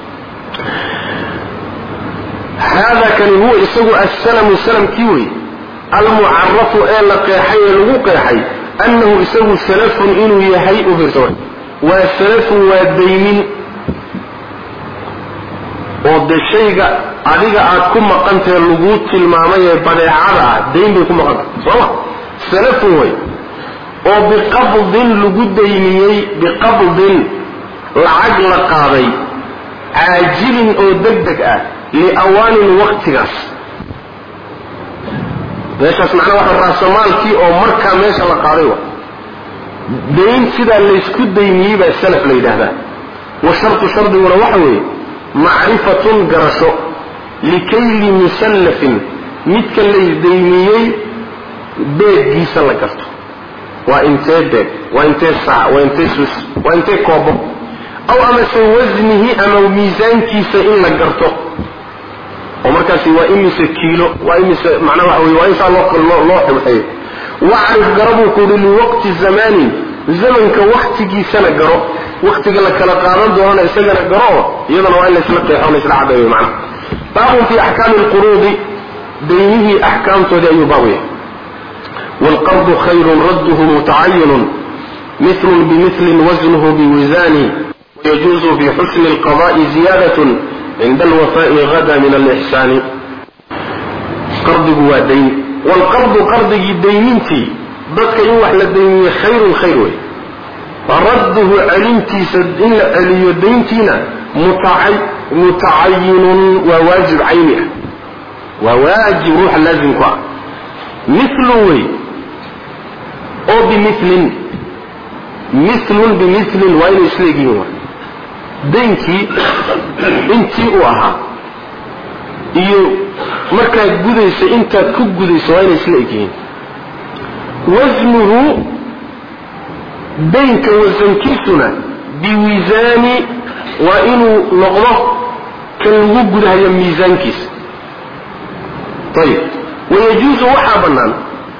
هذا كان هو اسمه السلم السلم كيوي المعرف إلا قيحي لغو قيحي أنه اسمه سلف إنه يهيئ برسوي والسلف والديمين والشيء عليك أتكون مقامت اللغوط المامية بديعة دين بيكون مقامت صح سلف هو وبقبض لغوط دينيي بقبض العقل قاضي عاجل أو دقدق لأوان الوقت غاس meeshaas macnaha waxa raasamaalkii oo markaa meesha la qaaday waa deyn sida la isku daymiyay baa salaf la yiraahdaa wa shardiguna waxa weeye macrifatun garasho likayli musallafin midka la daymiyay beegiisa la garto waa intee beeg waa intee saac waa intee sus waa intee koobo aw ama wasnihi ama miisaankiisa in la garto ومركزي وإمس كيلو وإمس معناه وإنسى الله حبحيه وعرف قربه كل لوقت الزمان زمن كوقت جي سنة قرب وقت قال لك لقارن دوانا سنة قرب يضل وإلا سلقى يحاول يسلع عباوي معنا باب في أحكام القروض دينه أحكام تدعي باوية والقرض خير رده متعين مثل بمثل وزنه بوزان ويجوز في حسن القضاء زيادة عند الوفاء غدا من الإحسان قرض بوادين والقرض قرض دينتي ضدك يوح لديني خير فرده علمتي سدين علي دينتنا متعين وواجب عينها وواجب روح لازم قوى مثله أو مثل بمثل وين يسلقين deenkii intii uu ahaa iyo markaad gudayso intaad ku gudayso waa inay isla egyihiin wasnuhu deenka wasankiisuna biwisaani waa inuu noqdo kan lagu gudahayo miisaankiisa طيب ويجوز waxaa bannaan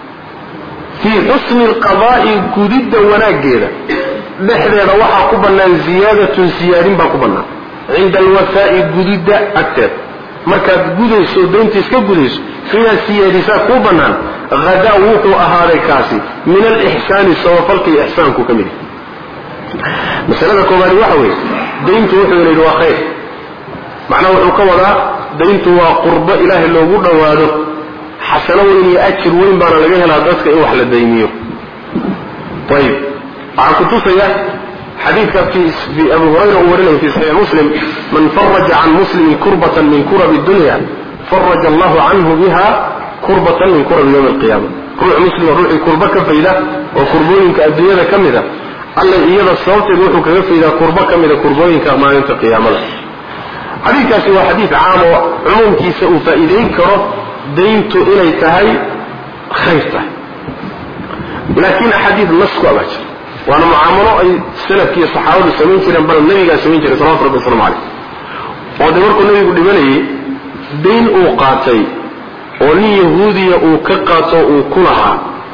في حسن القضاء قدد وناجيدا dhexdeeda waxa ku banaan ziyaadatun siyaadin baa ku banaan inda alwafaa'i gudida agteed markaad gudayso deynta iska gudayso inaad siyaadisaa ku banaan غدا wuxuu ahaaday kaasi min al-ihsaan sawafalka ihsaanku kamid masalada koobaad waxa weeye deyntu wuxuu leeyahay waa khayr macna wuxuu ka wadaa deyntu waa qurbo ilaahay loogu dhawaado xasano weyn iyo ajir weyn baa laga helaa dadka in wax la deymiyo طيب عكتوسيا حديث في أبو هريرة ورنه في صحيح مسلم من فرج عن مسلم كربة من كرب الدنيا فرج الله عنه بها كربة من كرب يوم القيامة روح مسلم وروح كربك فإذا وكربوين كأدية كمذا قال لي إذا الصوت يروحك فإذا كربك من كربوين كما أنت قيامة حديث سوى حديث عام وعموم كيسأ فإذين كره دينت إليك هاي خيرته لكن حديث نسك أباجر وانا معامله اي سلف كي صحابه سمين جيران بل النبي سمين جيران صلى الله عليه وسلم وده markuu nabigu dhibanayay deyn uu qaatay oo nin yahuudiya uu ka qaato uu kulaha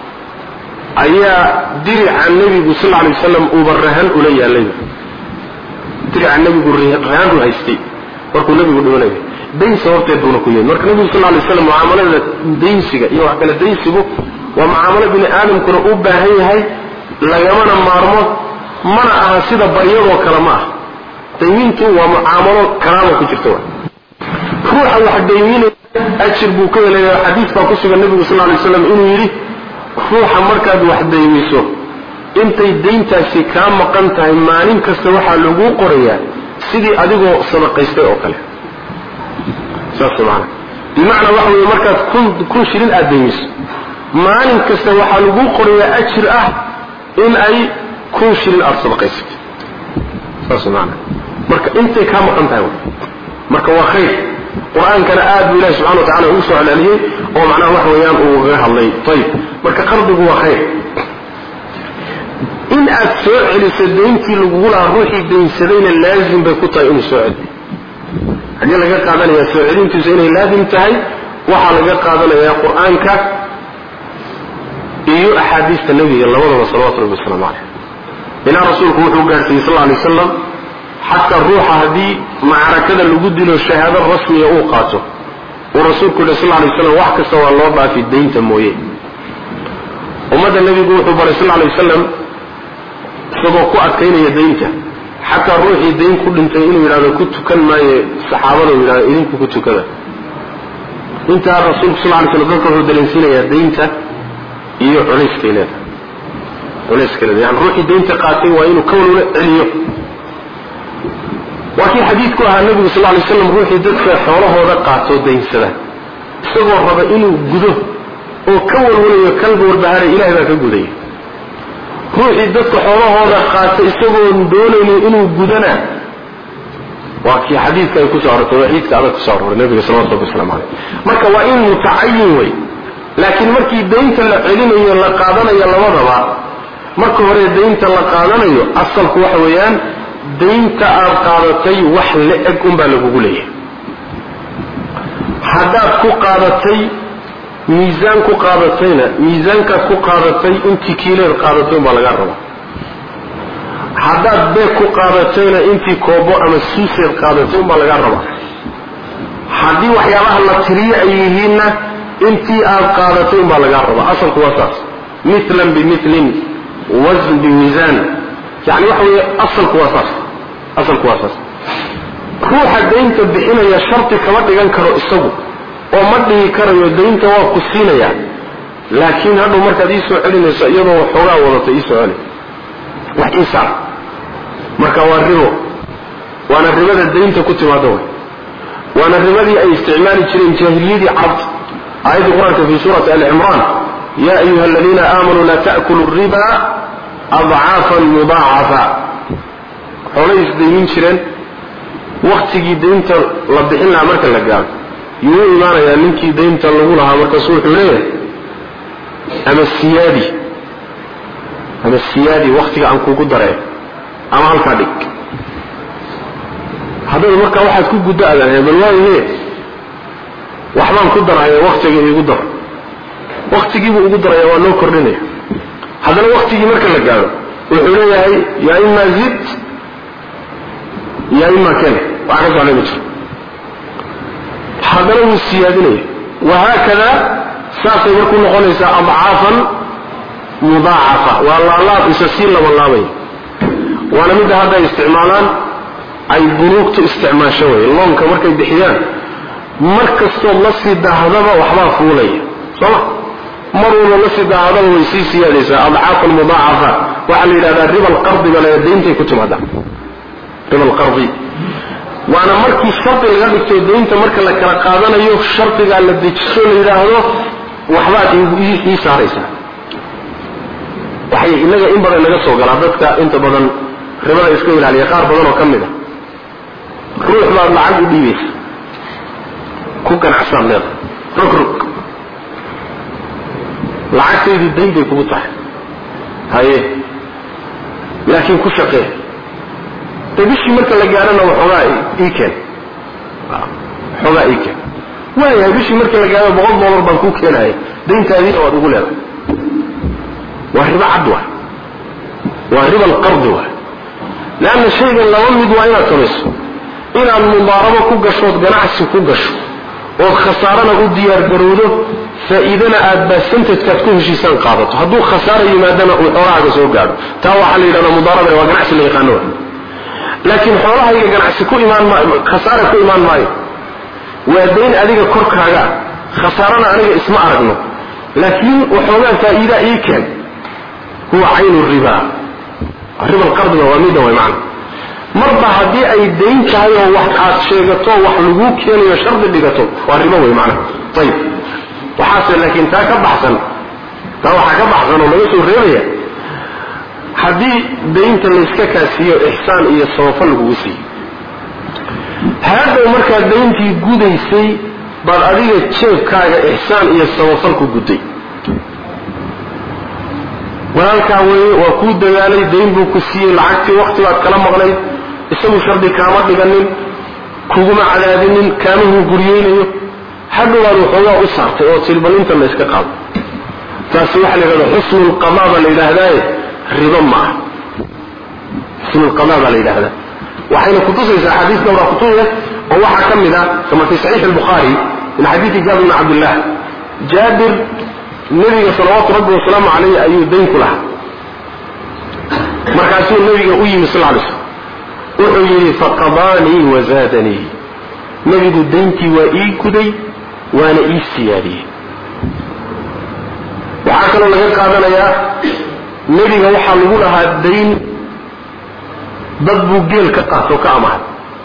ayaa dirica nabigu sallallahu alayhi wasallam uu barahan u leeyahay dirica nabigu rahan u haystay markuu nabigu dhibanayay deyn sababteed buu ku yeeyay markuu nabigu sallallahu alayhi wasallam muaamalada deynsiga iyo wax kala deynsigu waa muaamalada bini aadamkuna u baahan yahay lagamana maarmo mana aha sida baryadoo kale ma ah daymintu waa mucaamalo kalaama ku jirto ruuxa wax daymin ajir buu ka leeyahay xadiis baa ku sugan nabiga sallallahu alayhi wasallam inuu yiri ruuxa markaad wax daymiso intay dayntaasi kaa maqan tahay maalin kasta waxaa lagu qorayaa sidii adigoo sadaqaystay oo kale saas macna bimacna waxa weeye markaad kun shilin aad daymiso maalin kasta waxaa lagu qorayaa ajir ah in ay kun shilin aad sadaqaysatay saas macna marka intay kaa maqan tahay marka waa khayr qur-aankana aad buu ilahi subxana wa tacala ugu soo celceliyey oo macnaha wax weeyaan uu uga hadlay ayib marka qardigu waa khayr in aad soo celiso dayntii lagugu lahaa ruuxii daynsadayna laazim bay ku tahay inuu soo celiyo haddii laga qaadanayaa soo celintiisu inay laazim tahay waxaa laga qaadanayaa qur-aanka iyo axaadiista nebiga labadaba salawatu rabbi wasalaamu caleyh ilaa rasuulku wuxuu gaarsiiyey sal alay wasalam xataa ruuxa haddii macrakada lagu dilo shahaado rasmiya uu qaato uu rasuulku yihi sal alay wasalam wax kasta waa loo dhaafi daynta mooye ummadda nebigu wuxuu baray sal alay wasalam isagoo ku adkaynaya daynta xataa ruuxii dayn ku dhintay inuu yidhahdo ku tukan maayo saxaabada uu yidhahdo idinku ku tukada intaa rasuulku sal alay slam dadka wuxuu dareensiinayaa daynta iyo culayskay leedahay yani ruuxii daynta qaatay waa inuu ka walwala celiyo waa kii xadiidku ahaa nebigu sal alay slam ruuxii dadka xoolahooda qaatoo daynsada isagoo raba inuu gudo oo ka walwalayo kalba warbaharay ilahay baa ka gudaya ruuxii dadka xoolahooda qaatay isagoon doonaynin inuu gudana waa kii xadiidka ay kusoo arortay waxiidka adag kusoo aroray nebiga salawatu rabbi waslamu caleyh marka waa in mutacayin wey laakiin markii daynta la celinayo la qaadanayo labadaba marka hore daynta la qaadanayo asalku waxa weeyaan daynta aad qaadatay wax la-eg unbaa lagugu leeyahay haddaad ku qaadatay miisaan ku qaadatayna miisaankaad ku qaadatay intii kiileed qaadatay unbaa lagaa rabaa haddaad beeg ku qaadatayna intii koobo ama suuseed qaadatay unbaa lagaa rabaa haddii waxyaabaha la tiriyo ay yihiinna intii aad qaadatay unbaa lagaa rabaa asalku waa saas milan bimilin wasn bimisaan yani waxa weeye asalku waa saas ruuxa daynta bixinaya sharti kama dhigan karo isagu oo ma dhihi karayo daynta waa ku siinaya laakiin hadhow markaad ii soo celinayso iyadoo waxoogaa wadata ii soo celi wax insaar marka waa ribo waana ribada daynta ku timaado way waana ribadii ay isticmaali jireen jaahiliyadii carabta aayadda qur-aanka fi suurati al-cimraan ya ayuha aladiina aamanuu laa ta'kulu riba adcaafan mudaacafa xoolay isdaymin jireen waktigii daynta la bixin lahaa marka la gaaro yuu imaanayaa ninkii daynta lagu lahaa markaasu wuxuu leeyahay ama siyaadi waktiga aan kugu daree ama halkaa dhig haddaba markaa waxaad ku guddo adan bal waaye waxbaan ku daraya waktiga igu dar waktigiibuu ugu daraya waa noo kordhinaya haddana waktigii marka la gaaro wuxuu leeyahay yaa imaa zid yaa imaa kene wax ka socday ma jiro haddana wuu siyaadinaya wahaakada saasay markuu noqonaysaa adcaafan mudaacafa waa laalaab isa sii labalaabaya waana midda hadda ay isticmaalaan ay bunuugtu isticmaasho wey loonka markay bixiyaan mar kastood la sii daahdaba waxbaa fuulaya sooma mar walba la sii daahdaba way sii siyaadaysaa adcaafan mudaacafa waxaa la yidhahdaa riba alqardi bale dayntay ku timaada riba alqardi waana markii shardi laga dhigto daynta marka la kala qaadanayo shardigaa la dejiso la yidhaahdo waxbaad ii saaraysaa waxay inaga in badan naga soo galaa dadka inta badan ribada iska ilaaliya qaar badan oo ka mid a ruux baad lacag u dhiibaysa ku ganacsaad leedahay rog lacagtaydu dayn bay kugu tahay haye laakiin ku shaqee de bishii marka la gaarana waxoogaa ii keen waayahay bishii marka la gaaro $100 baan kuu keenaya dayntaadiina waad ugu leedahay waa riba cad waay waa riba alqardi waay leanna shaygan laba mid waa inaad samayso inaad mudaarabo ku gashood ganacsi ku gasho ood khasaarana u diyaargarowdo faa'iidana aad baasantadkaad ku heshiisaan qaadato hadduu khasaara yimaadana uu xoolahaaga soo gaadho taa waxaa la yidhahdaa mudaarabana waa ganacsi la yaqaano waay laakiin xoolahayga ganacsi ku imaan maayo khasaara ku imaan maayo waa dayn adiga korkaaga khasaarana aniga isma aragno laakiin waxoogaa faa'iida ii keen huwa caynu riba riba alqardiga waa midda way macna marba haddii ay dayn tahay oo wax aad sheegato wax lagu keenayo shardi dhigato waa riba way macna ayib waxaase laakiin taa ka baxsan taa waxaa ka baxsan oo laga soo reebaya haddii daynta layska kaasiiyo ixsaan iyo sabafal lagugu siiyo hadhow markaad dayntii gudaysay baad adiga jeebkaaga ixsaan iyo sabafal ku gudday walaalkaa weeye waa kuu dagaalay dayn buu ku siiyey lacagtii wakti baad kala maqnayd isagu shardi kaama dhiganin kuguma cadaadinin kaamahuu guryeynayo hadhowaad waxoogaa u saartay oo tilbalinta la yska qaado taasi waxaa la yidhahda xusnulqadaa baa la yidhaahdaaye ribo ma ah xusnulqadaa baa la yidhahdaa waxayna kutusaysaa axaadiis dhowraa kutuya oo waxaa ka mid ah kama fi saxiix albukhaari min xadiidi jaabir bni cabdillah jaabir nebiga salawaatu rabbi wasalaamu calayh ayuu dayn ku lahaa markaasuu nebiga u yimi sal alay slam wuxuu yidhi faqadaanii wazaadanii nebigu dayntii waa ii guday waana ii siyaadiyey waxaa kaloo laga qaadanayaa nebiga waxaa lagu lahaa dayn dad buu geel ka qaato ka amahay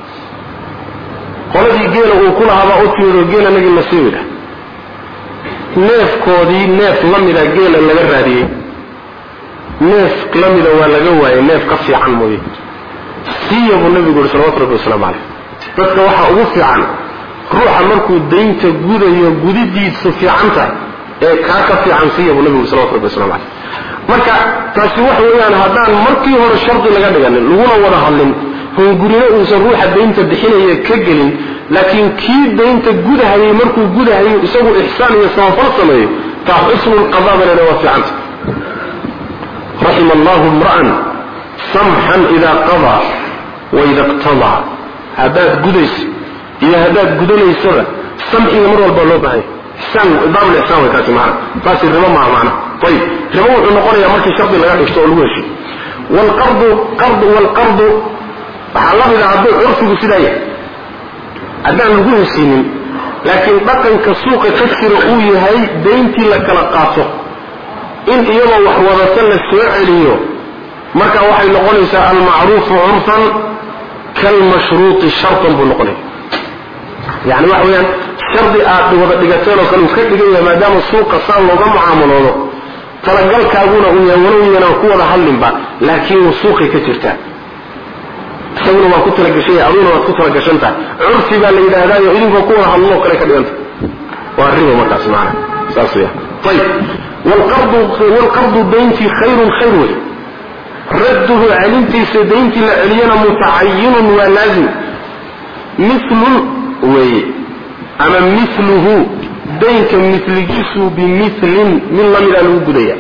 qoladii geela uu ku lahaabaa u timidoo geela nagi nasiibida neefkoodii neef la mida geela laga raadiyey neef la mida waa laga waayey neef ka fiican mooye siiya buu nabigu yuri salawatu rabbi wasalaamu calayh dadka waxaa ugu fiican ruuxa markuu daynta gudayo gudidiisu fiicanta ee kaa ka fiican siiya buu nabigu yuri salawatu rabbi wasalaamu calayh marka taasi waxa weeyaan haddaan markii hore shardi laga dhiganin laguna wada hadlin hungurina uusan ruuxa daynta bixinaya ka gelin laakiin kii daynta gudahayay markuu gudahayo isagu ixsaan iyo samafal sameeyo taa xusnulqadaa balena waa fiicanta raxima allahu imra'an samxan idaa qadaa waida iqtadaa haddaad gudayso iyo haddaad gudanaysaba samxiga mar walba loo baahanya ixsaan baabul ixsaan way kaasi macna taasi ribo maaha macna ayib ribo wuxuu noqonayaa markii shardi laga dhigto oo lagu heshiyo walqardu waxaa la mid ah hadduu curfigu sidaa yahay haddaan lagu heshiinin laakiin dhaqanka suuqa ka jira uu yahay dayntii la kala qaato in iyadoo wax wadata la soo celiyo marka waxay noqonaysaa almacruufu curfan kalmashruuti shartan buu noqonaya yani waxa weeyaan shardi aad wada dhigateen oo kale uu ka dhigan yahay maadaama suuqa saa looga mucaamaloodo talagalkaaguna uu yahay walow yanaan ku wada hadlinba laakiin wuu suuqay ka jirtaa isaguna waa ku talagashay aduna waad ku talagashan tahay curfi baa la yidhahdaayo idinkoo ku wada hadloo kale ka dhiganta waa ribo markaas macana saas weya ayib walqardu dayntii khayrun khayr wey radduhu celintiisa dayntii la celiyana mutacayinun waa laazim milun weeye ama miluhu daynka miligiisu bimilin mid lamidaa lagu gudaya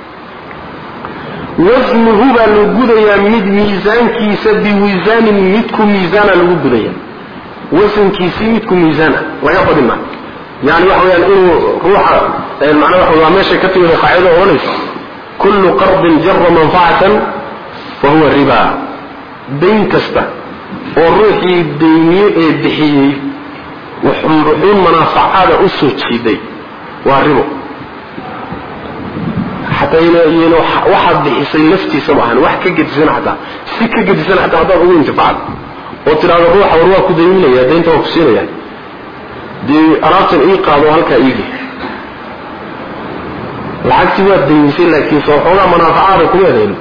wasnuhu baa lagu gudayaa mid miisaankiisa biwisaanin midku miisaana lagu gudaya wasankiisii midku miisaana laga badima yani waxa weyaan inuu ruuxa macnaa waa meeshay ka timida qaacido odhanaysa kullu qardin jara manfacatan fa huwa riba dayn kasta oo ruuxii dayniye ee bixiyey wuxuun manaafacaada u soo jiiday waa ribo xataa waxaad bixisay laftiisa maahan wax ka gedisan xataa si ka gedisan xataa haddaad ugu intifacdo oo tidhaahdo ruuxa war waa ku dayminaya daynta waa ku siinaya dee alaabtan ii qaado halkaa iigi lacagtii waad daymisay laakiin soo xoogaa manaafacaada kuma helayn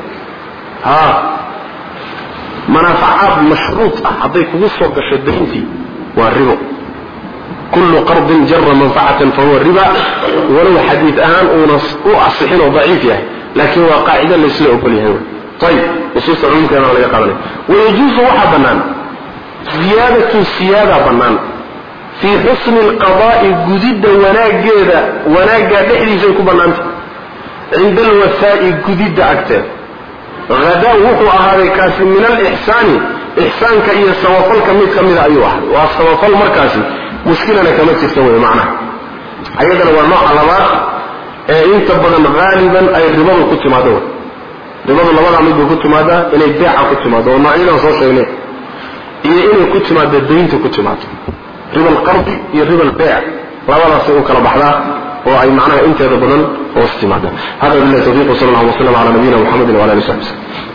manaafacaad mashruut ah hadday kugu soo gasho dayntii waa ribo kullu qardin jara manfacatan fahuwa riba walow xadiid ahaan uuna u asixin oo daciif yahay laakiin waa qaacida laysla ogol yahay ayib nusuusta cumuumkeena laga qaadanaya wayajuusu waxaa bannaan ziyaadatun siyaada bannaan fii xusni alqadaa'i gudidda wanaaggaa dhexdiisay ku bannaantay cinda alwafaa'i gudidda agteeda hadaa wuxuu ahaaday kaasi min alixsaani ixsaanka iyo samafalka mid ka mida ayuu ahay waa samafal markaasi mushkilana kama jirta wey macnaha ayadana waa nooca labaad ee inta badan haaliban ay ribadu ku timaado ribadu labadaa mid bay ku timaadaa inay beeca ku timaado oo noocyadan soo sheegnay iyo inay ku timaado daynta ku timaado riba alqardi iyo riba albeec labadaasay u kala baxdaa وأي معناها أنت هذا بدن واستمادا. هذا بالله توفيق، وصلى الله وسلم على نبينا محمد وعلى آله وصحبه.